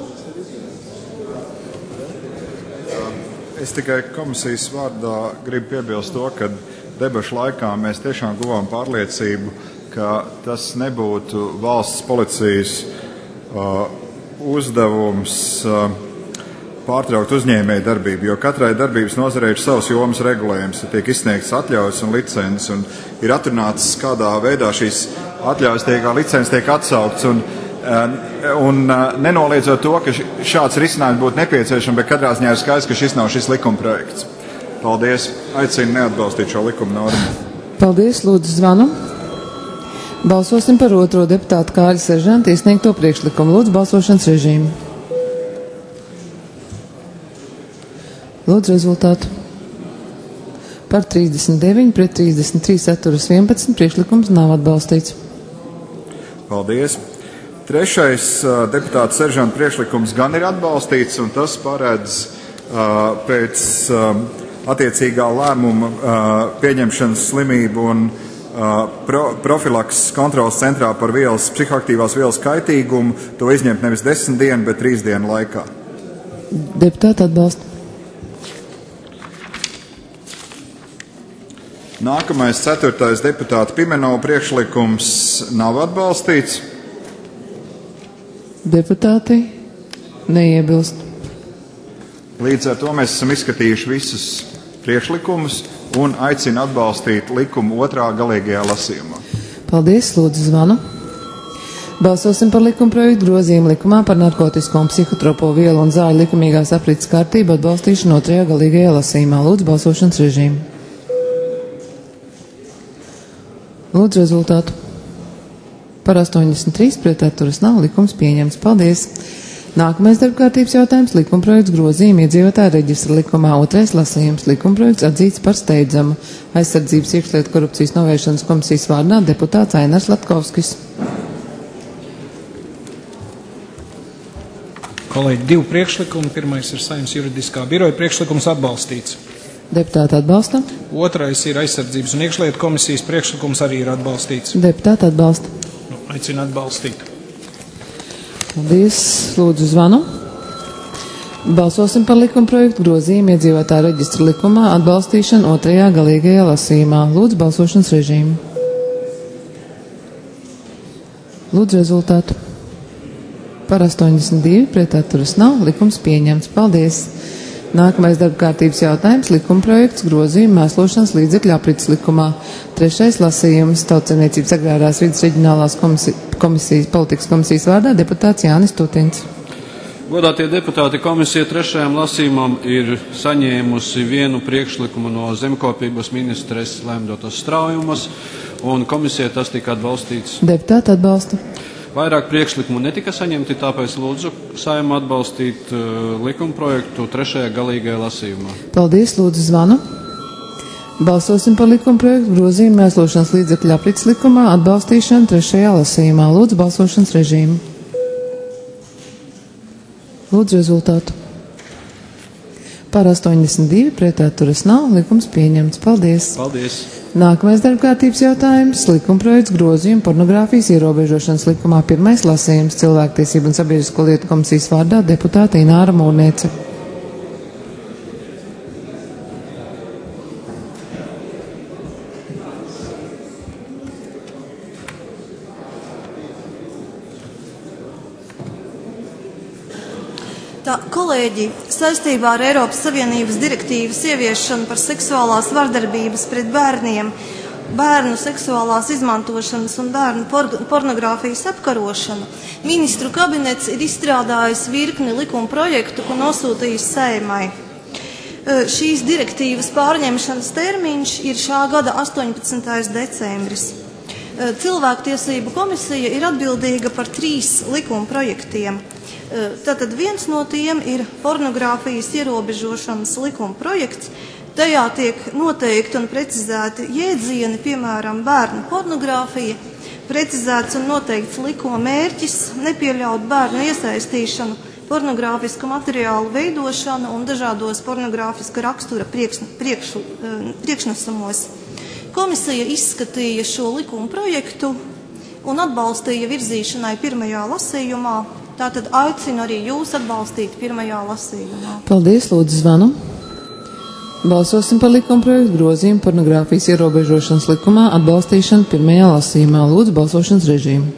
Es tikai komisijas vārdā gribu piebilst to, ka debašu laikā mēs tiešām guvām pārliecību, ka tas nebūtu valsts policijas uh, uzdevums uh, pārtraukt uzņēmēju darbību, jo katrai darbības nozarei ir savs jomas regulējums, tiek izsniegts atļaujas un licences, un ir atrunāts, kādā veidā šīs atļaujas tiek, licences tiek atsaukts, un, un nenoliedzot to, ka šāds risinājums būtu nepieciešams, bet katrā ziņā ir skaidrs, ka šis nav šis likuma projekts. Paldies. Aicinu neatbalstīt šo likuma normu. Paldies. Lūdzu zvanu. Balsosim par otro deputātu Kārļa Seržanta iesniegto priekšlikumu. Lūdzu balsošanas režīmu. Lūdzu rezultātu. Par trīsdesmit deviņi pret trīsdesmit trīs atturas vienpadsmit priekšlikums nav atbalstīts. Paldies. Trešais uh, deputāta Seržanta priekšlikums gan ir atbalstīts, un tas paredz uh, pēc uh, attiecīgā lēmuma uh, pieņemšanas slimību un uh, pro, profilakses kontrolas centrā par vielas, psihoaktīvās vielas kaitīgumu to izņemt nevis desmit dienu, bet trīs dienu laikā. Deputāti atbalsta. Nākamais ceturtais deputāta Pimenova priekšlikums nav atbalstīts. Deputāti neiebilst. Līdz ar to mēs esam izskatījuši visus priekšlikumus un aicinu atbalstīt likumu otrā galīgajā lasījumā. Paldies, lūdzu zvanu. Balsosim par likuma projektu grozījumu likumā par narkotisko un psihotropo vielu un zāļu likumīgās aprits kārtību atbalstīšanu otrajā galīgajā lasījumā. Lūdzu balsošanas režīmu. Lūdzu rezultātu. Par astoņdesmit trīs pret atturas nav, likums pieņemts. Paldies! Nākamais darbkārtības jautājums - likumprojekts grozījuma iedzīvotāju reģistra likumā. Otrais lasījums - likumprojekts atzīts par steidzamu. Aizsardzības iekšlietu korupcijas novēršanas komisijas vārdā deputāts Ainars Latkovskis. Kolēģi, divi priekšlikumi. Pirmais ir Saeimas juridiskā biroja priekšlikums atbalstīts. Deputāti atbalsta. Otrais ir aizsardzības un iekšlietu komisijas priekšlikums arī ir atbalstīts. Deputāti atbalsta. Nu, aicinu atbalstīt. Paldies. Lūdzu zvanu. Balsosim par likumprojektu grozījumu iedzīvotāju reģistra likumā atbalstīšanu otrajā galīgajā lasījumā. Lūdzu balsošanas režīmu. Lūdzu rezultātu. Par astoņdesmit divi pret atturas nav, likums pieņemts. Paldies. Nākamais darba kārtības jautājums - likumprojekts grozījuma mēslošanas līdzekļu aprits likumā. Trešais lasījums - Tautsaimniecības agrārās vides reģionālās komisijas, komisijas politikas komisijas vārdā deputāts Jānis Tutins. Godātie deputāti, komisija trešajam lasījumam ir saņēmusi vienu priekšlikumu no zemkopības ministres Lemdotas Straujumas, un komisija tas tika atbalstīts. Deputāti atbalsta. Vairāk priekšlikumu netika saņemti, tāpēc lūdzu Saeimu atbalstīt uh, likumprojektu trešajā galīgajā lasījumā. Paldies, lūdzu zvanu. Balsosim par likumprojektu grozījumu mēslošanas līdzekļu aprits likumā atbalstīšanu trešajā lasījumā. Lūdzu balsošanas režīmu. Lūdzu rezultātu. Par astoņdesmit divi pret atturas nav, likums pieņemts. Paldies. Paldies. Nākamais darbkārtības jautājums - likumprojekts grozījuma pornogrāfijas ierobežošanas likumā. Pirmais lasījums - Cilvēktiesību un sabiedrisko lietu komisijas vārdā deputāte Ināra Mūrniece. Tā, kolēģi, saistībā ar Eiropas Savienības direktīvas ieviešanu par seksuālās vardarbības pret bērniem, bērnu seksuālās izmantošanas un bērnu por pornogrāfijas apkarošanu, ministru kabinets ir izstrādājis virkni likuma projektu un nosūtījis Saeimai. Šīs direktīvas pārņemšanas termiņš ir šā gada astoņpadsmitais decembris. Cilvēktiesību komisija ir atbildīga par trīs likuma projektiem. Tātad viens no tiem ir pornogrāfijas ierobežošanas likuma projekts. Tajā tiek noteikti un precizēti jēdzieni, piemēram, bērnu pornogrāfija, precizēts un noteikts likuma mērķis nepieļaut bērnu iesaistīšanu pornogrāfisku materiālu veidošanu un dažādos pornogrāfiska rakstura priekš, priekš, priekšnesamos. Komisija izskatīja šo likuma projektu un atbalstīja virzīšanai pirmajā lasījumā. Tātad aicinu arī jūs atbalstīt pirmajā lasījumā. Paldies, lūdzu zvanu. Balsosim par likumprojektu grozījumu pornogrāfijas ierobežošanas likumā atbalstīšanu pirmajā lasījumā. Lūdzu balsošanas režīmu.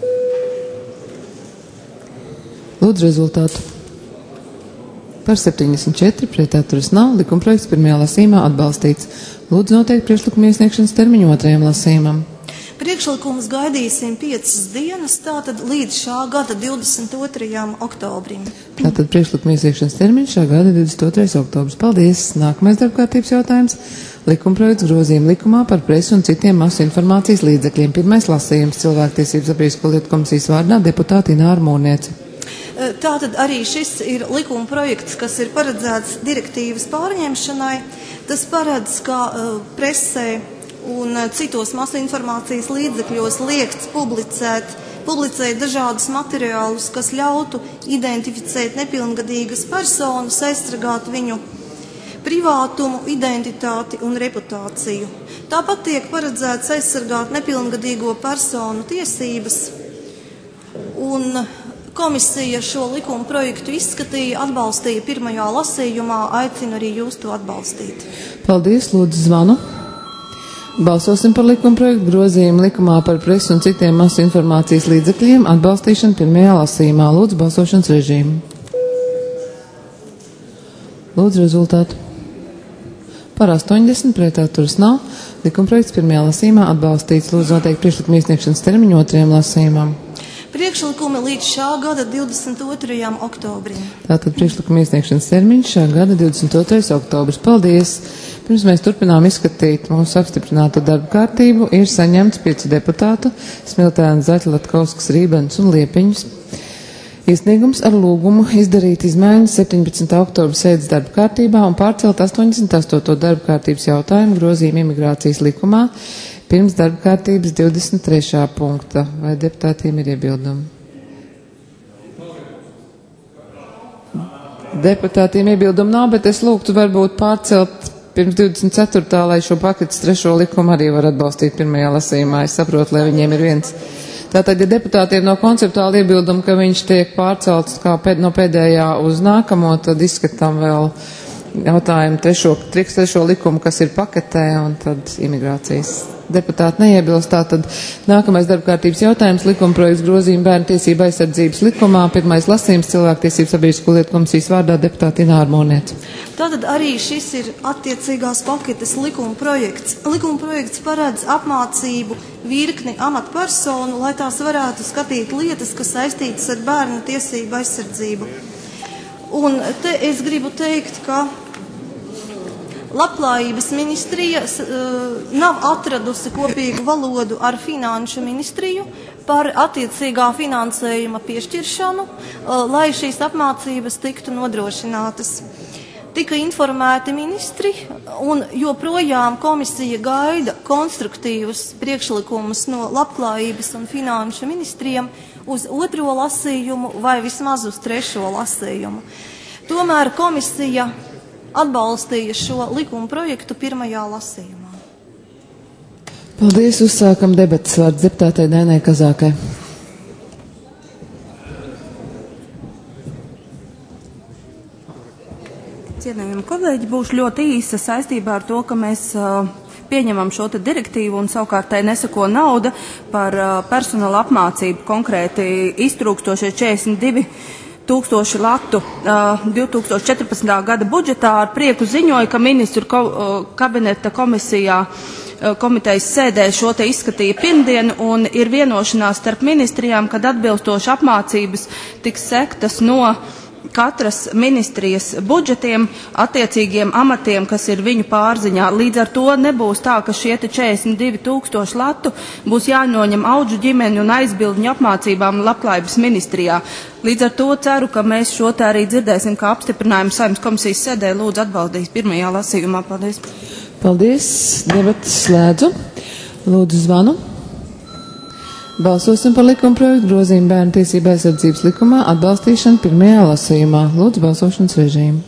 Lūdzu rezultātu. Par septiņdesmit četri pret atturas nav, likumprojekts pirmajā lasījumā atbalstīts. Lūdzu noteikt priekšlikumu iesniegšanas termiņu otrajam lasījumam. Priekšlikumus gaidīsim piecas dienas, tātad līdz šā gada divdesmit otrajam oktobrim. Tātad priekšlikuma iesniegšanas termiņš šā gada divdesmit otrais oktobris. Paldies! Nākamais darbkārtības jautājums - likumprojekts grozījuma likumā par presu un citiem masu informācijas līdzekļiem. Pirmais lasījums - Cilvēktiesības sabiedrisko lietu komisijas vārdā deputāte Ināra Mūrniece. Tātad arī šis ir likuma projekts, kas ir paredzēts direktīvas pārņemšanai. Tas paredz, ka uh, presē un citos masu informācijas līdzekļos liekts publicēt, publicēt dažādus materiālus, kas ļautu identificēt nepilngadīgas personas, aizsargāt viņu privātumu, identitāti un reputāciju. Tāpat tiek paredzēts aizsargāt nepilngadīgo personu tiesības, un komisija šo likuma projektu izskatīja, atbalstīja pirmajā lasījumā, aicinu arī jūs to atbalstīt. Paldies, lūdzu zvanu. Balsosim par likumprojektu grozījumu likumā par presu un citiem masu informācijas līdzekļiem atbalstīšanu pirmajā lasījumā. Lūdzu balsošanas režīmu. Lūdzu rezultātu. Par astoņdesmit pret atturas nav. Likumprojekts pirmajā lasījumā atbalstīts. Lūdzu noteikt priekšlikumu iesniegšanas termiņu otrajam lasījumam. Priekšlikumi līdz šā gada divdesmit otrajam oktobrim. Tātad priekšlikuma iesniegšanas termiņš šā gada divdesmit otrais oktobris. Paldies! Pirms mēs turpinām izskatīt mūsu apstiprināto darba kārtību, ir saņemts piecu deputātu Smiltēna, Zaķa, Latkauskas, Rībens un Liepiņas iesniegums ar lūgumu izdarīt izmaiņas septiņpadsmitā oktobra sēdes darba kārtībā un pārcelt astoņdesmit astoto darba kārtības jautājumu grozījumu imigrācijas likumā pirms darba kārtības divdesmit trešā punkta. Vai deputātiem ir iebildumi? Deputātiem iebildumi nav, bet es lūgtu varbūt pārcelt pirms divdesmit ceturtā, lai šo paketes trešo likumu arī var atbalstīt pirmajā lasījumā. Es saprotu, lai viņiem ir viens. Tātad, ja deputātiem no konceptuāli iebildumi, ka viņš tiek pārcelts kā pēd, no pēdējā uz nākamo, tad izskatām vēl jautājumu trešo, triks trešo likumu, kas ir paketē, un tad imigrācijas. Deputāti neiebilst, tātad nākamais darbkārtības jautājums - likuma projekts grozījuma bērnu tiesību aizsardzības likumā. Pirmais lasījums cilvēktiesību sabiedrisko lietu komisijas vārdā deputāti Ina Armoniec. Tātad arī šis ir attiecīgās paketes likuma projekts. Likuma projekts paredz apmācību virkni amatpersonu, lai tās varētu skatīt lietas, kas saistītas ar bērnu tiesību aizsardzību. Un te es gribu teikt, ka Labklājības ministrija uh, nav atradusi kopīgu valodu ar finanšu ministriju par attiecīgā finansējuma piešķiršanu, uh, lai šīs apmācības tiktu nodrošinātas. Tika informēti ministri, un joprojām komisija gaida konstruktīvus priekšlikumus no Labklājības un finanšu ministrijiem uz otro lasījumu vai vismaz uz trešo lasījumu. Tomēr komisija atbalstīja šo likuma projektu pirmajā lasījumā. Paldies, uzsākam debatas vārds deputātei Dainai Kazākai. Cienējami kolēģi, būšu ļoti īsa saistībā ar to, ka mēs uh, pieņemam šo te direktīvu un savukārt tai nesako nauda par uh, personāla apmācību, konkrēti iztrūkstošie četrdesmit divi tūkstoši latu uh, divi tūkstoši četrpadsmitā gada budžetā. Ar prieku ziņoju, ka ministru ko, uh, kabineta komisijā uh, komitejas sēdē šo te izskatīja pirmdien un ir vienošanās starp ministrijām, kad atbilstoši apmācības tiks sektas no katras ministrijas budžetiem attiecīgiem amatiem, kas ir viņu pārziņā. Līdz ar to nebūs tā, ka šie četrdesmit divi tūkstoši latu būs jānoņem audžu ģimeni un aizbildņu apmācībām Labklājības ministrijā. Līdz ar to ceru, ka mēs šo te arī dzirdēsim, kā apstiprinājumu Saeimas komisijas sēdē. Lūdzu atbaldīt pirmajā lasījumā. Paldies. Paldies. Debatas slēdzu. Lūdzu zvanu. Balsosim par likuma projektu grozījumu bērnu tiesību aizsardzības likumā atbalstīšanu pirmajā lasījumā. Lūdzu balsošanas režīmu.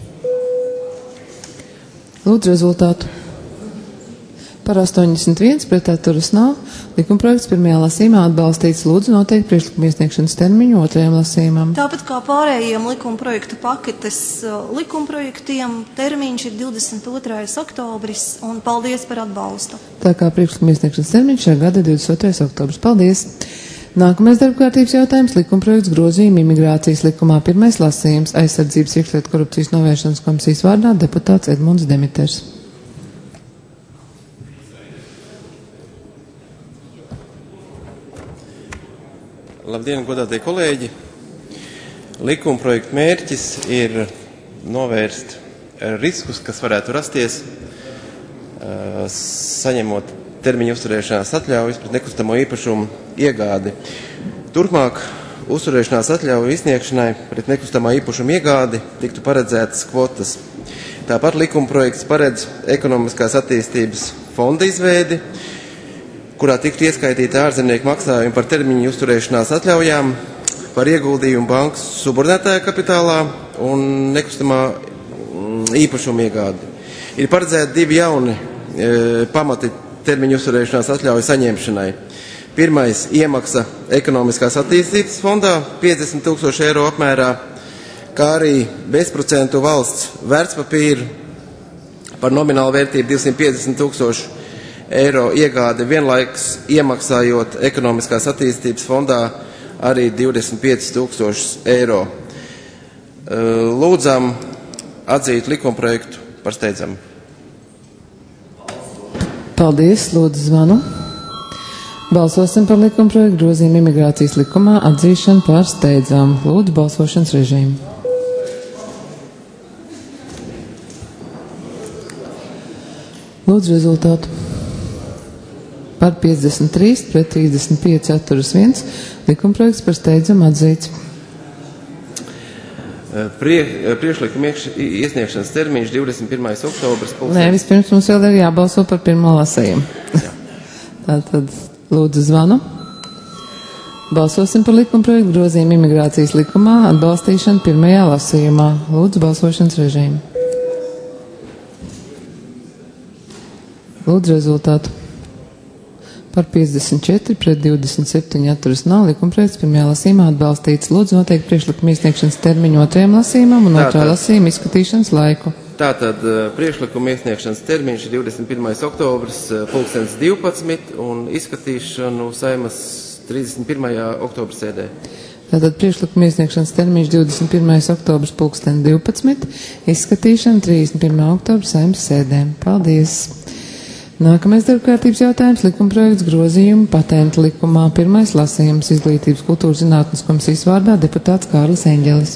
Lūdzu rezultātu. Par astoņdesmit viens, pret atturas nav. Likuma projekts pirmajā lasījumā atbalstīts. Lūdzu noteikt priekšlikuma iesniegšanas termiņu otrajam lasījumam. Tāpat kā pārējiem likuma projektu paketes likuma projektiem, termiņš ir divdesmit otrais oktobris, un paldies par atbalstu. Tā kā priekšlikuma iesniegšanas termiņš ir gada divdesmit otrais oktobris. Paldies! Nākamais darbkārtības jautājums - likuma projekts grozījuma imigrācijas likumā. Pirmais lasījums - aizsardzības iekšlietu korupcijas novēršanas komisijas vārdā deputāts Edmunds Demiters. Labdien, godātie kolēģi! Likuma projekta mērķis ir novērst riskus, kas varētu rasties, saņemot termiņu uzturēšanās atļaujas pret nekustamo īpašumu iegādi. Turpmāk uzturēšanās atļauju izsniegšanai pret nekustamā īpašuma iegādi tiktu paredzētas kvotas. Tāpat likuma projekts paredz ekonomiskās attīstības fonda izveidi, kurā tiktu ieskaitīti ārzemnieku maksājumi par termiņu uzturēšanās atļaujām, par ieguldījumu bankas subordinētajā kapitālā un nekustamā īpašuma iegādi. Ir paredzēti divi jauni e, pamati termiņu uzturēšanās atļauju saņemšanai. Pirmais - iemaksa ekonomiskās attīstības fondā piecdesmit tūkstoši eiro apmērā, kā arī bezprocentu valsts vērtspapīru par nominālu vērtību divsimt piecdesmit tūkstoši eiro iegādi, vienlaikus iemaksājot ekonomiskās attīstības fondā arī divdesmit pieci tūkstoši eiro. Lūdzam atzīt likuma projektu par steidzamu. Paldies, lūdzu zvanu. Balsosim par likuma projektu grozījumu imigrācijas likumā atzīšanu par steidzamu. Lūdzu balsošanas režīmu. Lūdzu rezultātu. Par piecdesmit trīs, pret trīsdesmit pieci, atturas viens. Likumprojekts par steidzamu atzīts. Prie, priekšlikuma iesniegšanas termiņš divdesmit pirmais oktobris. Nē, vispirms mums vēl ir jābalso par pirmo lasījumu. Tātad lūdzu zvanu. Balsosim par likumprojektu grozījumu imigrācijas likumā atbalstīšanu pirmajā lasījumā. Lūdzu balsošanas režīmu. Lūdzu rezultātu. Par piecdesmit četri, pret divdesmit septiņi, atturas nav. Likumprojekts pirmajā lasījumā atbalstīts. Lūdzu noteikti priekšlikuma iesniegšanas termiņu otrajam lasījumam un otrā lasījuma izskatīšanas laiku. Tātad priekšlikuma iesniegšanas termiņš ir divdesmit pirmais oktobris, pulkstens divpadsmit un izskatīšanu Saimas trīsdesmit pirmajā oktobra sēdē. Tātad priekšlikuma iesniegšanas termiņš divdesmit pirmais oktobris, pulksten divpadsmit, izskatīšana trīsdesmit pirmā oktobra Saimas sēdē. Paldies! Nākamais darbkārtības jautājums - likumprojekts grozījumu patentu likumā. Pirmais lasījums - Izglītības kultūras zinātnes komisijas vārdā deputāts Kārlis Eņģelis.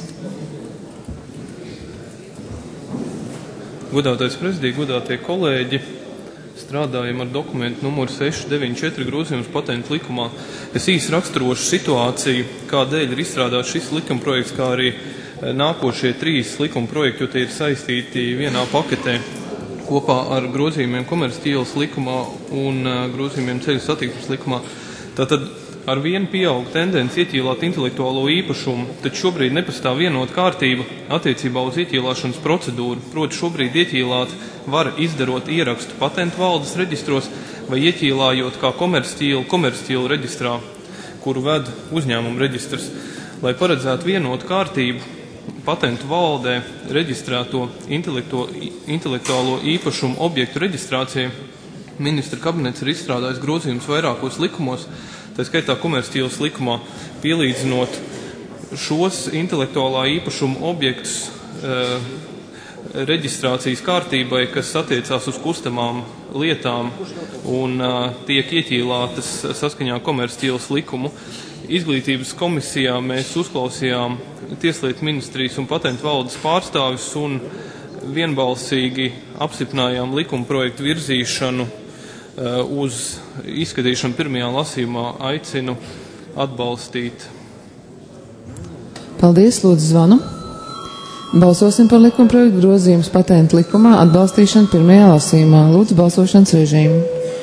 Godātais prezidija, godātie kolēģi, strādājam ar dokumentu numuru seši deviņi četri grozījums patentu likumā. Es īsi raksturošu situāciju, kādēļ ir izstrādāts šis likumprojekts, kā arī nākošie trīs likumprojekti, jo tie ir saistīti vienā paketē kopā ar grozījumiem komerctīlas likumā un grozījumiem ceļu satiksmes likumā. Tātad ar vienu pieaug tendence ieķīlāt intelektuālo īpašumu, taču šobrīd nepastāv vienota kārtība attiecībā uz ieķīlāšanas procedūru. Proti šobrīd ieķīlāt var izdarot ierakstu patentu valdes reģistros vai ieķīlājot kā komerctīlu komerctīlu reģistrā, kuru ved uzņēmumu reģistrs. Lai paredzētu vienotu kārtību, patentu valdē reģistrēto intelektuālo īpašumu objektu reģistrācijai, ministra kabinets ir izstrādājis grozījumus vairākos likumos, tā skaitā komerctīlas likumā, pielīdzinot šos intelektuālā īpašuma objektus e, reģistrācijas kārtībai, kas attiecās uz kustamām lietām un e, tiek ieķīlātas saskaņā komerctīlas likumu. Izglītības komisijā mēs uzklausījām Tieslietu ministrijas un patentu valdes pārstāvis un vienbalsīgi apstiprinājām likuma projektu virzīšanu uh, uz izskatīšanu pirmajā lasījumā. Aicinu atbalstīt. Paldies, lūdzu zvanu. Balsosim par likuma projektu grozījumus patentu likumā atbalstīšanu pirmajā lasījumā. Lūdzu balsošanas režīmu.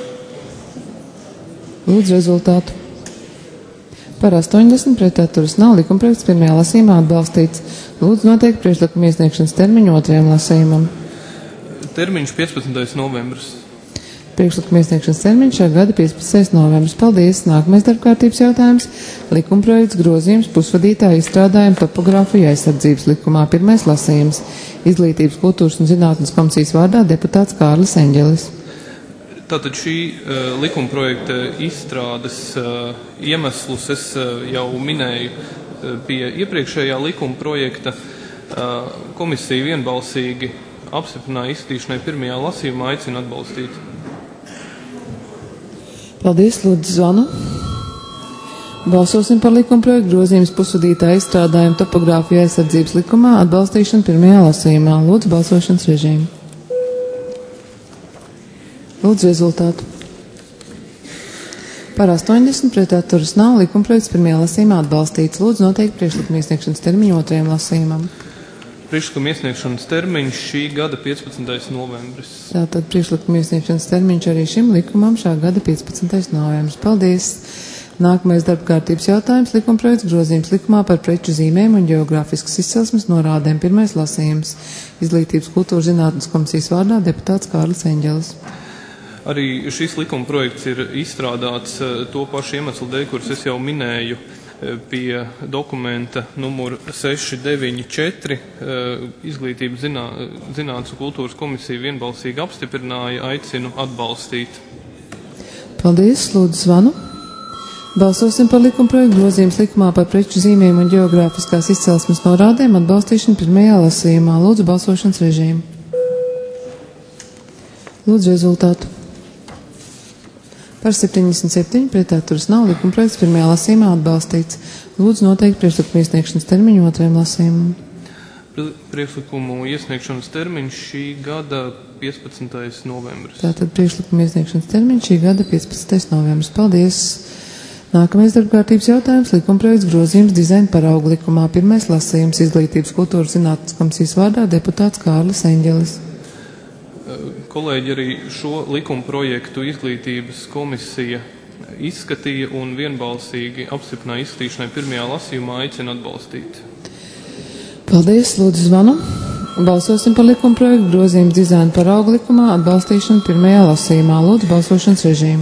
Lūdzu rezultātu. Par astoņdesmit, pret atturas nav. Likumprojekts pirmajā lasījumā atbalstīts. Lūdzu noteikti priekšlikuma iesniegšanas termiņu otrajam lasījumam. Termiņš piecpadsmitais novembris. Priekšlikuma iesniegšanas termiņš šā gada piecpadsmitais novembris. Paldies. Nākamais darbkārtības jautājums - likumprojekts grozījums pusvadītāju izstrādājumu topogrāfiju aizsardzības likumā. Pirmais lasījums - Izglītības kultūras un zinātnes komisijas vārdā deputāts Kārlis Eņģelis. Tātad šī uh, likumprojekta izstrādes uh, iemeslus es uh, jau minēju uh, pie iepriekšējā likumprojekta. Uh, komisija vienbalsīgi apstiprināja izskatīšanai pirmajā lasījumā, aicina atbalstīt. Paldies, lūdzu zvanu. Balsosim par likumprojektu grozījums pusvadītāju izstrādājumu topogrāfiju aizsardzības likumā atbalstīšanu pirmajā lasījumā. Lūdzu balsošanas režīmu. Lūdzu rezultātu. Par astoņdesmit, pret atturas nav. Likumprojekts pirmajā lasījumā atbalstīts. Lūdzu noteikti priekšlikuma iesniegšanas termiņu otrajam lasījumam. Priekšlikuma iesniegšanas termiņš šī gada piecpadsmitais novembris. Tātad priekšlikuma iesniegšanas termiņš arī šim likumam šā gada piecpadsmitais novembris. Paldies! Nākamais darbkārtības jautājums - likumprojekts grozījums likumā par preču zīmēm un geogrāfiskas izcelsmes norādēm. Pirmais lasījums - Izglītības kultūras zinātnes komisijas vārdā deputāts Kārlis Eņģelis. Arī šis likuma projekts ir izstrādāts to pašu iemeslu dēļ, kurus es jau minēju pie dokumenta numuru seši deviņi četri. Izglītības zinā, zinātnes un kultūras komisija vienbalsīgi apstiprināja, aicinu atbalstīt. Paldies, lūdzu zvanu. Balsosim par likuma projektu grozījums likumā par preču zīmēm un geogrāfiskās izcelsmes norādēm atbalstīšanu pirmajā lasījumā. Lūdzu balsošanas režīmu. Lūdzu rezultātu. Par septiņdesmit septiņi, pret atturas nav. Likumprojekts pirmajā lasījumā atbalstīts. Lūdzu noteikti priekšlikuma iesniegšanas termiņu otrajam lasījumam. Priekšlikumu iesniegšanas termiņš šī gada piecpadsmitais novembris. Tātad priekšlikuma iesniegšanas termiņš šī gada piecpadsmitais novembris. Paldies! Nākamais darbkārtības jautājums - likumprojekts grozījums dizaina paraugu likumā. Pirmais lasījums - Izglītības kultūras zinātnes komisijas vārdā deputāts Kārlis Eņģelis. Kolēģi, arī šo likuma projektu Izglītības komisija izskatīja un vienbalsīgi apstiprināja izskatīšanai pirmajā lasījumā, aicina atbalstīt. Paldies, lūdzu zvanu. Balsosim par likuma projektu grozījumu dizaina paraugu likumā, atbalstīšanu pirmajā lasījumā. Lūdzu balsošanas režīmu.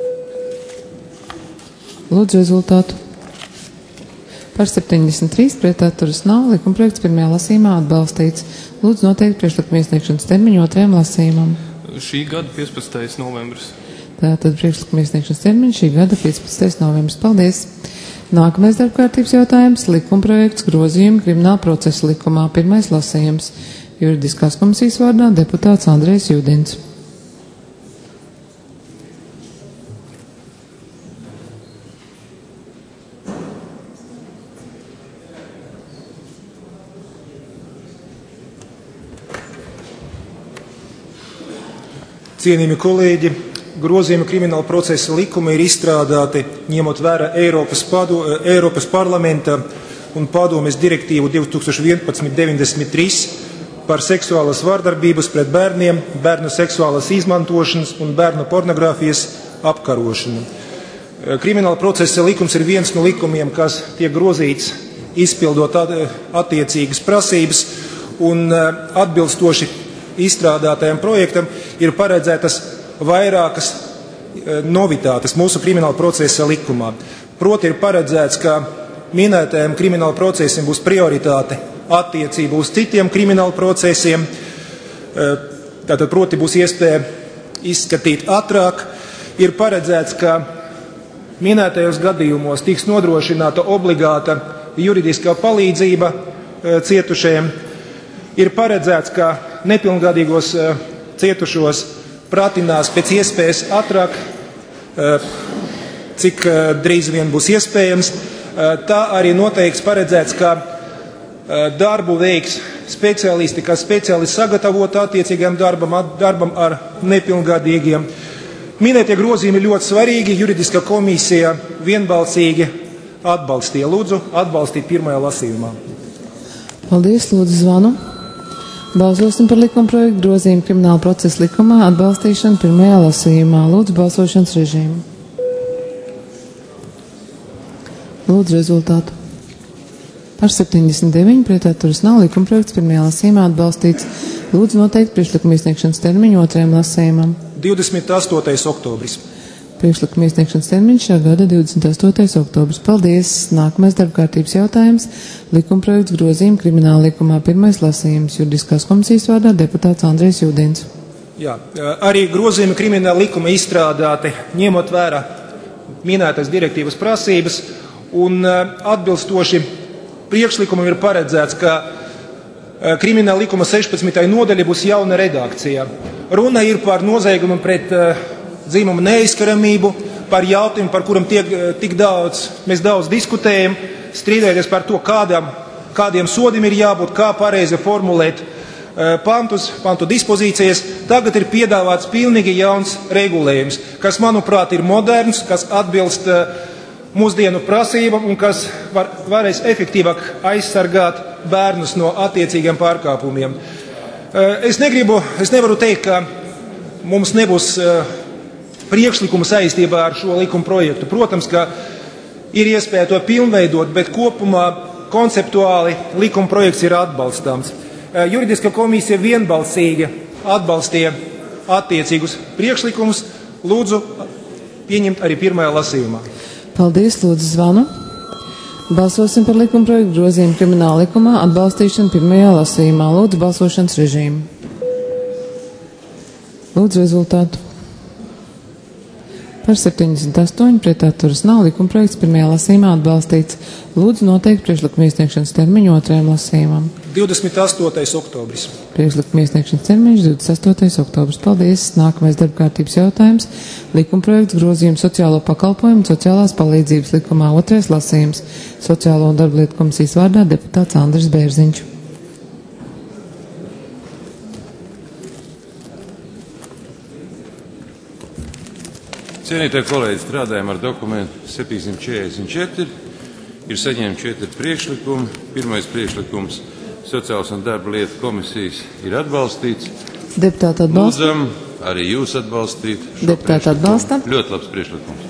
Lūdzu rezultātu. Par septiņdesmit trīs pret atturas nav, likuma projekts pirmajā lasījumā atbalstīts. Lūdzu noteikt priekšlikuma iesniegšanas termiņu otrajam lasījumam. Šī gada piecpadsmitais novembris. Tātad priekšlikuma iesniegšanas termiņš šī gada piecpadsmitais novembris. Paldies! Nākamais darbkārtības jautājums - likumprojekts grozījumi krimināla procesa likumā. Pirmais lasījums - juridiskās komisijas vārdā deputāts Andrejs Jūdins. Cienījami kolēģi, grozījumi krimināla procesa likuma ir izstrādāti ņemot vērā Eiropas, padu, Eiropas parlamenta un padomes direktīvu divi tūkstoši vienpadsmit deviņdesmit trīs par seksuālas vardarbības pret bērniem, bērnu seksuālas izmantošanas un bērnu pornogrāfijas apkarošanu. Krimināla procesa likums ir viens no likumiem, kas tiek grozīts izpildot attiecīgas prasības un atbilstoši izstrādātajam projektam ir paredzētas vairākas novitātes mūsu krimināla procesa likumā. Proti ir paredzēts, ka minētajam krimināla procesam būs prioritāte attiecība uz citiem krimināla procesiem, tātad proti būs iespēja izskatīt ātrāk. Ir paredzēts, ka minētajos gadījumos tiks nodrošināta obligāta juridiskā palīdzība cietušajiem. Ir paredzēts, ka nepilngadīgos cietušos pratinās pēc iespējas ātrāk, cik drīz vien būs iespējams. Tā arī noteikts paredzēts, ka darbu veiks speciālisti, kas speciālisti sagatavot attiecīgiem darbam, darbam ar nepilngadīgiem. Minētie grozījumi ļoti svarīgi, juridiskā komisija vienbalsīgi atbalstīja. Lūdzu, atbalstīt pirmajā lasījumā. Paldies, lūdzu zvanu. Balsosim par likuma projektu grozījumu krimināla procesa likumā, atbalstīšanu pirmajā lasījumā. Lūdzu balsošanas režīmu. Lūdzu rezultātu. Par septiņdesmit deviņi pret atturas nav, likuma projekts pirmajā lasījumā atbalstīts. Lūdzu noteikt priekšlikuma iesniegšanas termiņu otrajam lasījumam. divdesmit astotais oktobris. Priekšlikuma iesniegšanas termiņš šā gada divdesmit astotais oktobris. Paldies! Nākamais darbkārtības jautājums - likumprojekts grozījumi krimināla likumā. Pirmais lasījums - juridiskās komisijas vārdā deputāts Andrejs Jūdins. Jā, arī grozījumi krimināla likuma izstrādāti ņemot vērā minētas direktīvas prasības un atbilstoši priekšlikumam ir paredzēts, ka krimināla likuma sešpadsmitajā nodaļā būs jauna redakcija. Runa ir par noziegumu pret dzimumu neaizskaramību, par jautājumu, par kuram tiek, tik daudz, mēs daudz diskutējam, strīdēties par to, kādam, kādiem sodiem ir jābūt, kā pareizi formulēt pantus, pantu dispozīcijas. Tagad ir piedāvāts pilnīgi jauns regulējums, kas, manuprāt, ir moderns, kas atbilst mūsdienu prasībām un kas var, varēs efektīvāk aizsargāt bērnus no attiecīgiem pārkāpumiem. Es negribu, es nevaru teikt, ka mums nebūs priekšlikumu saistībā ar šo likuma projektu. Protams, ka ir iespēja to pilnveidot, bet kopumā konceptuāli likuma projekts ir atbalstāms. Juridiskā komisija vienbalsīgi atbalstīja attiecīgus priekšlikumus. Lūdzu pieņemt arī pirmajā lasījumā. Paldies, lūdzu zvanu. Balsosim par likuma projektu grozījumu krimināla likumā, atbalstīšanu pirmajā lasījumā. Lūdzu balsošanas režīmu. Lūdzu rezultātu. Par septiņdesmit astoņi pret atturas nav, likuma projekts pirmajā lasījumā atbalstīts. Lūdzu noteikt priekšlikuma iesniegšanas termiņu otrajam lasījumam. divdesmit astotais oktobris. Priekšlikuma iesniegšanas termiņš divdesmit astotais oktobris. Paldies. Nākamais darbkārtības jautājums - likumprojekts grozījums sociālo pakalpojumu un sociālās palīdzības likumā. Otrais lasījums - Sociālo un darba lietu komisijas vārdā deputāts Andris Bērziņš. Cienītie kolēģi, strādājam ar dokumentu septiņsimt četrdesmit četri. Ir saņemti četri priekšlikumi. Pirmais priekšlikums Sociālās un darba lietu komisijas ir atbalstīts. Deputāti atbalsta. Lūdzam, arī jūs atbalstīt. Deputāti atbalsta. Ļoti labs priekšlikums.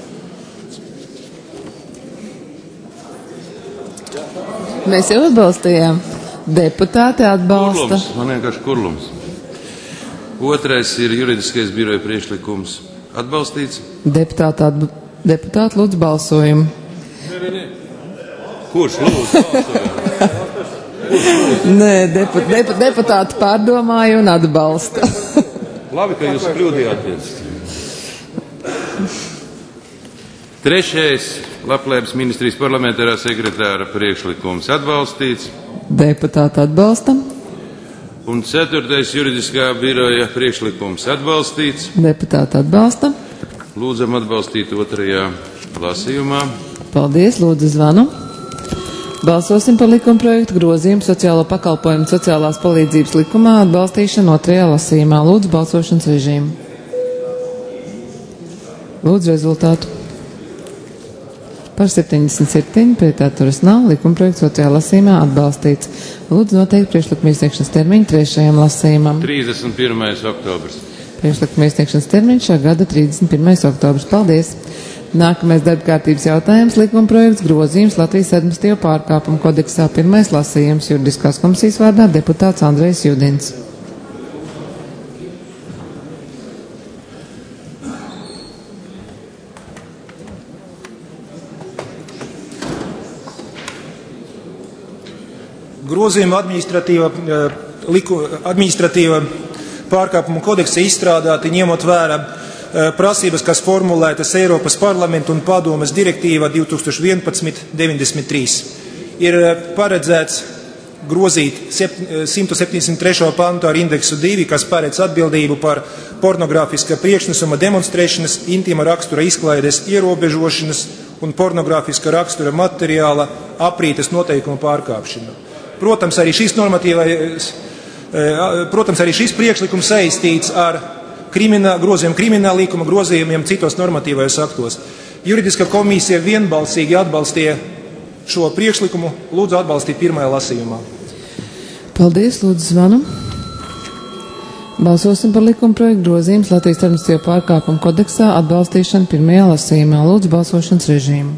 Mēs jau atbalstījām. Deputāti atbalsta. Kurlums, man vienkārši kurlums. Otrais ir juridiskais biroja priekšlikums atbalstīts. Deputāti, atb... Deputāti lūdzu balsojumu. Ne, ne, ne. Kurš lūdzu balsojumu? Nē, depu, depu, deputāti pārdomāja un atbalsta. Labi, ka jūs kļūdījāties. Trešais Labklājības ministrijas parlamentārā sekretāra priekšlikums atbalstīts. Deputāti atbalsta. Un ceturtais juridiskā biroja priekšlikums atbalstīts. Deputāti atbalsta. Lūdzam atbalstīt otrajā lasījumā. Paldies, lūdzu zvanu. Balsosim par likumprojektu grozījumu sociālo pakalpojumu sociālās palīdzības likumā atbalstīšanu otrajā lasījumā. Lūdzu balsošanas režīmu. Lūdzu rezultātu. Par septiņdesmit septiņi, pret atturas nav, likumprojekts otrajā lasījumā atbalstīts. Lūdzu noteikt priekšlikuma iesniegšanas termiņu trešajam lasījumam. trīsdesmit pirmais oktobrs. Priekšlikuma iesniegšanas termiņš šā gada trīsdesmit pirmais oktobrs. Paldies! Nākamais darba kārtības jautājums - likumprojekts grozījums Latvijas administratīvo pārkāpumu kodeksā. Pirmais lasījums juridiskās komisijas vārdā deputāts Andrejs Judins. Grozījuma administratīva, liku, administratīva pārkāpuma kodeksa izstrādāti ņemot vērā prasības, kas formulētas Eiropas parlamenta un padomes direktīvā divi tūkstoši vienpadsmit deviņdesmit trīs. Ir paredzēts grozīt simt septiņdesmit trešo pantu ar indeksu divi, kas paredz atbildību par pornogrāfiska priekšnesuma demonstrēšanas, intīma rakstura izklaides ierobežošanas un pornogrāfiska rakstura materiāla aprītes noteikumu pārkāpšanu. Protams, arī šis normatīvais, protams, arī šis priekšlikums saistīts ar krimināla, grozījumu krimināla likuma grozījumiem citos normatīvajos aktos. Juridiskā komisija vienbalsīgi atbalstīja šo priekšlikumu. Lūdzu atbalstīt pirmajā lasījumā. Paldies, lūdzu zvanu. Balsosim par likumprojektu grozījums Latvijas administratīvo pārkāpumu kodeksā atbalstīšanu pirmajā lasījumā. Lūdzu balsošanas režīmu.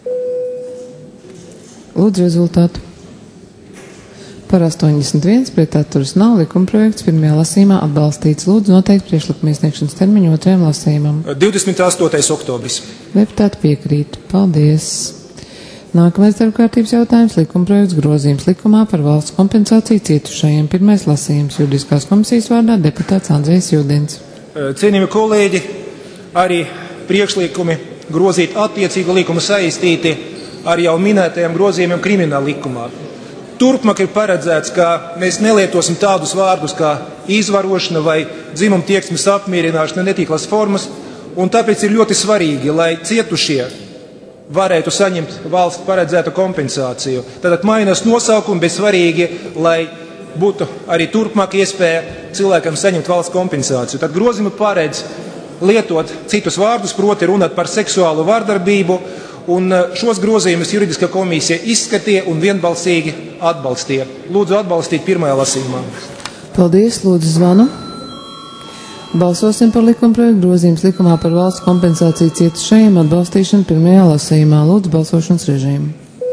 Lūdzu rezultātu. Par astoņdesmit viens, pret atturas nav, likumprojekts pirmajā lasījumā atbalstīts. Lūdzu noteikt priekšlikuma iesniegšanas termiņu otrajam lasījumam. divdesmit astotais oktobris. Deputāti piekrīt. Paldies. Nākamais darbkārtības jautājums - likumprojekts grozījums likumā par valsts kompensāciju cietušajiem. Pirmais lasījums juridiskās komisijas vārdā deputāts Andrejs Judins. Cienījami kolēģi, arī priekšlikumi grozīt attiecīgu likumu saistīti ar jau minētajiem grozījumiem krimināla likumā. Turpmāk ir paredzēts, ka mēs nelietosim tādus vārdus kā izvarošana vai dzimuma tieksmes apmierināšana netīklas formas, un tāpēc ir ļoti svarīgi, lai cietušie varētu saņemt valsts paredzētu kompensāciju. Tātad mainās nosaukumi, bet svarīgi, lai būtu arī turpmāk iespēja cilvēkam saņemt valsts kompensāciju. Tad grozījumi paredz lietot citus vārdus, proti runāt par seksuālu vardarbību, un šos grozījumus juridiskā komisija izskatīja un vienbalsīgi atbalstīja. Lūdzu atbalstīt pirmajā lasījumā. Paldies, lūdzu zvanu. Balsosim par likumprojektu grozījums likumā par valsts kompensāciju cietušajiem atbalstīšanu pirmajā lasījumā. Lūdzu balsošanas režīmu.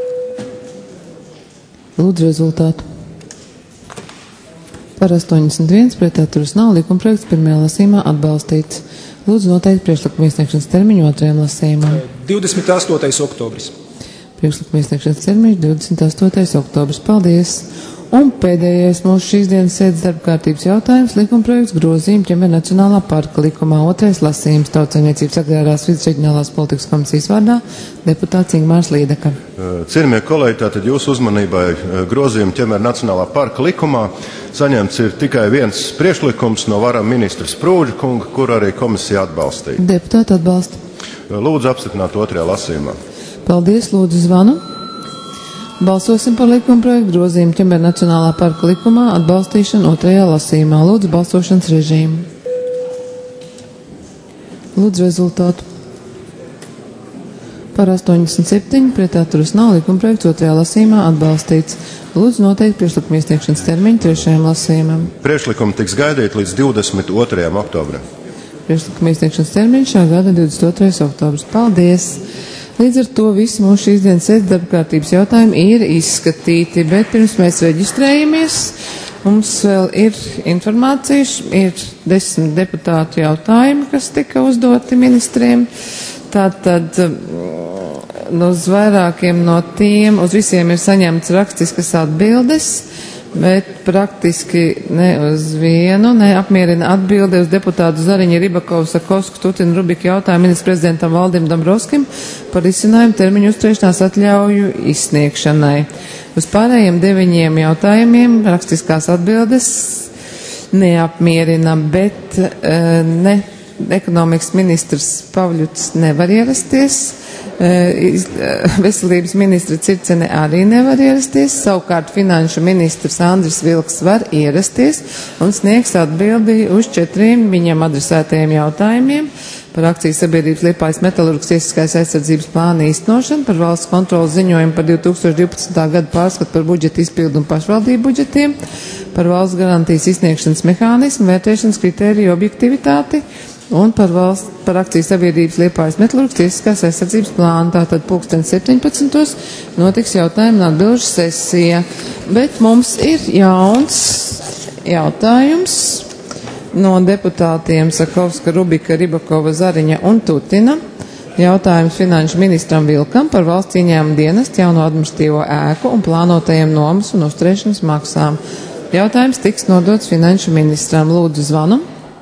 Lūdzu rezultātu. Par astoņdesmit viens, pret atturas nav, likumprojekts pirmajā lasījumā atbalstīts. Lūdzu noteikt priekšlikuma iesniegšanas termiņu otrajam lasījumam. divdesmit astotais oktobris. Priekšlikuma iesniegšanas termiņš divdesmit astotais oktobris. Paldies! Un pēdējais mūsu šīs dienas sēdes darba kārtības jautājums - likumprojekts grozījuma ķemera Nacionālā parka likumā otrais lasījums Tautsaimniecības agrārās vides reģionālās politikas komisijas vārdā deputāts Ingmārs Līdeka. Cienījamie kolēģi, tātad jūsu uzmanībai grozījuma ķemera Nacionālā parka likumā saņemts ir tikai viens priekšlikums no varam ministra Sprūža kunga, kur arī komisija atbalstīja. Deputāti atbalsta. Lūdzu apstiprināt otrajā lasījumā. Paldies, lūdzu zvanu. Balsosim par likumprojektu grozījumu ķemera Nacionālā parka likumā atbalstīšanu otrajā lasījumā. Lūdzu balsošanas režīmu. Lūdzu rezultātu. Par astoņdesmit septiņi, pret atturas nav, likumprojekts otrajā lasījumā atbalstīts. Lūdzu noteikt priekšlikuma iesniegšanas termiņu trešajam lasījumam. Priekšlikumi tiks gaidīti līdz divdesmit otrajam oktobrim. Priekšlikuma iesniegšanas termiņš šā gada divdesmit otrais oktobris. Paldies! Līdz ar to visi mūsu šīs dienas sēdes darba kārtības jautājumi ir izskatīti, bet pirms mēs reģistrējamies, mums vēl ir informācija, ir desmit deputātu jautājumi, kas tika uzdoti ministriem. Tātad uz vairākiem no tiem, uz visiem ir saņemts rakstiskas atbildes, bet praktiski ne uz vienu neapmierina atbildi uz deputātu Zariņa Ribakovs, Sakovsku, Tutinu, Rubiku jautājumu ministru prezidentam Valdim Dombrovskim par izcinājumu termiņu uzturēšanās atļauju izsniegšanai. Uz pārējiem deviņiem jautājumiem rakstiskās atbildes neapmierina, bet uh, ne. Ekonomikas ministrs Pavļuts nevar ierasties, veselības ministra Circene arī nevar ierasties, savukārt finanšu ministrs Andris Vilks var ierasties un sniegs atbildi uz četriem viņam adresētajiem jautājumiem par akcijas sabiedrības Liepājas metalurgas tiesiskās aizsardzības plāna īstenošanu, par valsts kontrolas ziņojumu par divi tūkstoši divpadsmitā gada pārskatu par budžeta izpildu un pašvaldību budžetiem, par valsts garantijas izsniegšanas mehānismu, vērtēšanas kritēriju objektivitāti, un par, valsts, par akcijas sabiedrības Liepājas metalurgas tiesiskās aizsardzības plānu. Tātad pulksten septiņpadsmitos notiks jautājumu un atbilžu sesija. Bet mums ir jauns jautājums no deputātiem Sakovska, Rubika, Ribakova, Zariņa un Tutina. Jautājums finanšu ministram Vilkam par valsts ieņēmumu dienestu jauno administratīvo ēku un plānotajiem nomas un uzturēšanas maksām. Jautājums tiks nodots finanšu ministram. Lūdzu zvanu.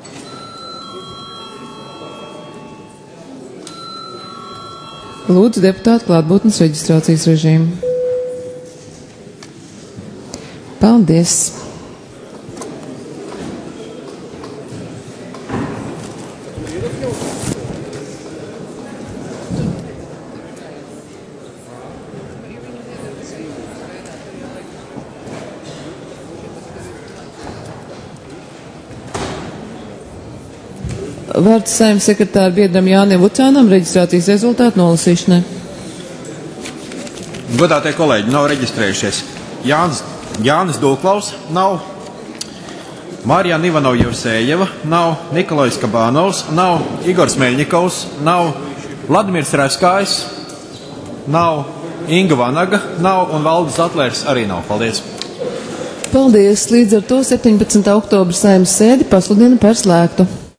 Lūdzu deputātu klātbūtnes reģistrācijas režīmu. Paldies! Vārds Saeimas sekretāra biedram Jānim Lucānam reģistrācijas rezultātu nolasīšanai. Godātie kolēģi, nav reģistrējušies. Jānis, Jānis Dulklaus nav, Marijana Ivanov-Jevsejeva nav, Nikolajs Kabānovs nav, Igors Meļņikovs nav, Vladimirs Reskājs nav, Inga Vanaga nav un Valdis Atlērs arī nav. Paldies! Paldies! Līdz ar to septiņpadsmitā oktobra Saeimas sēdi pasludina par slēgtu.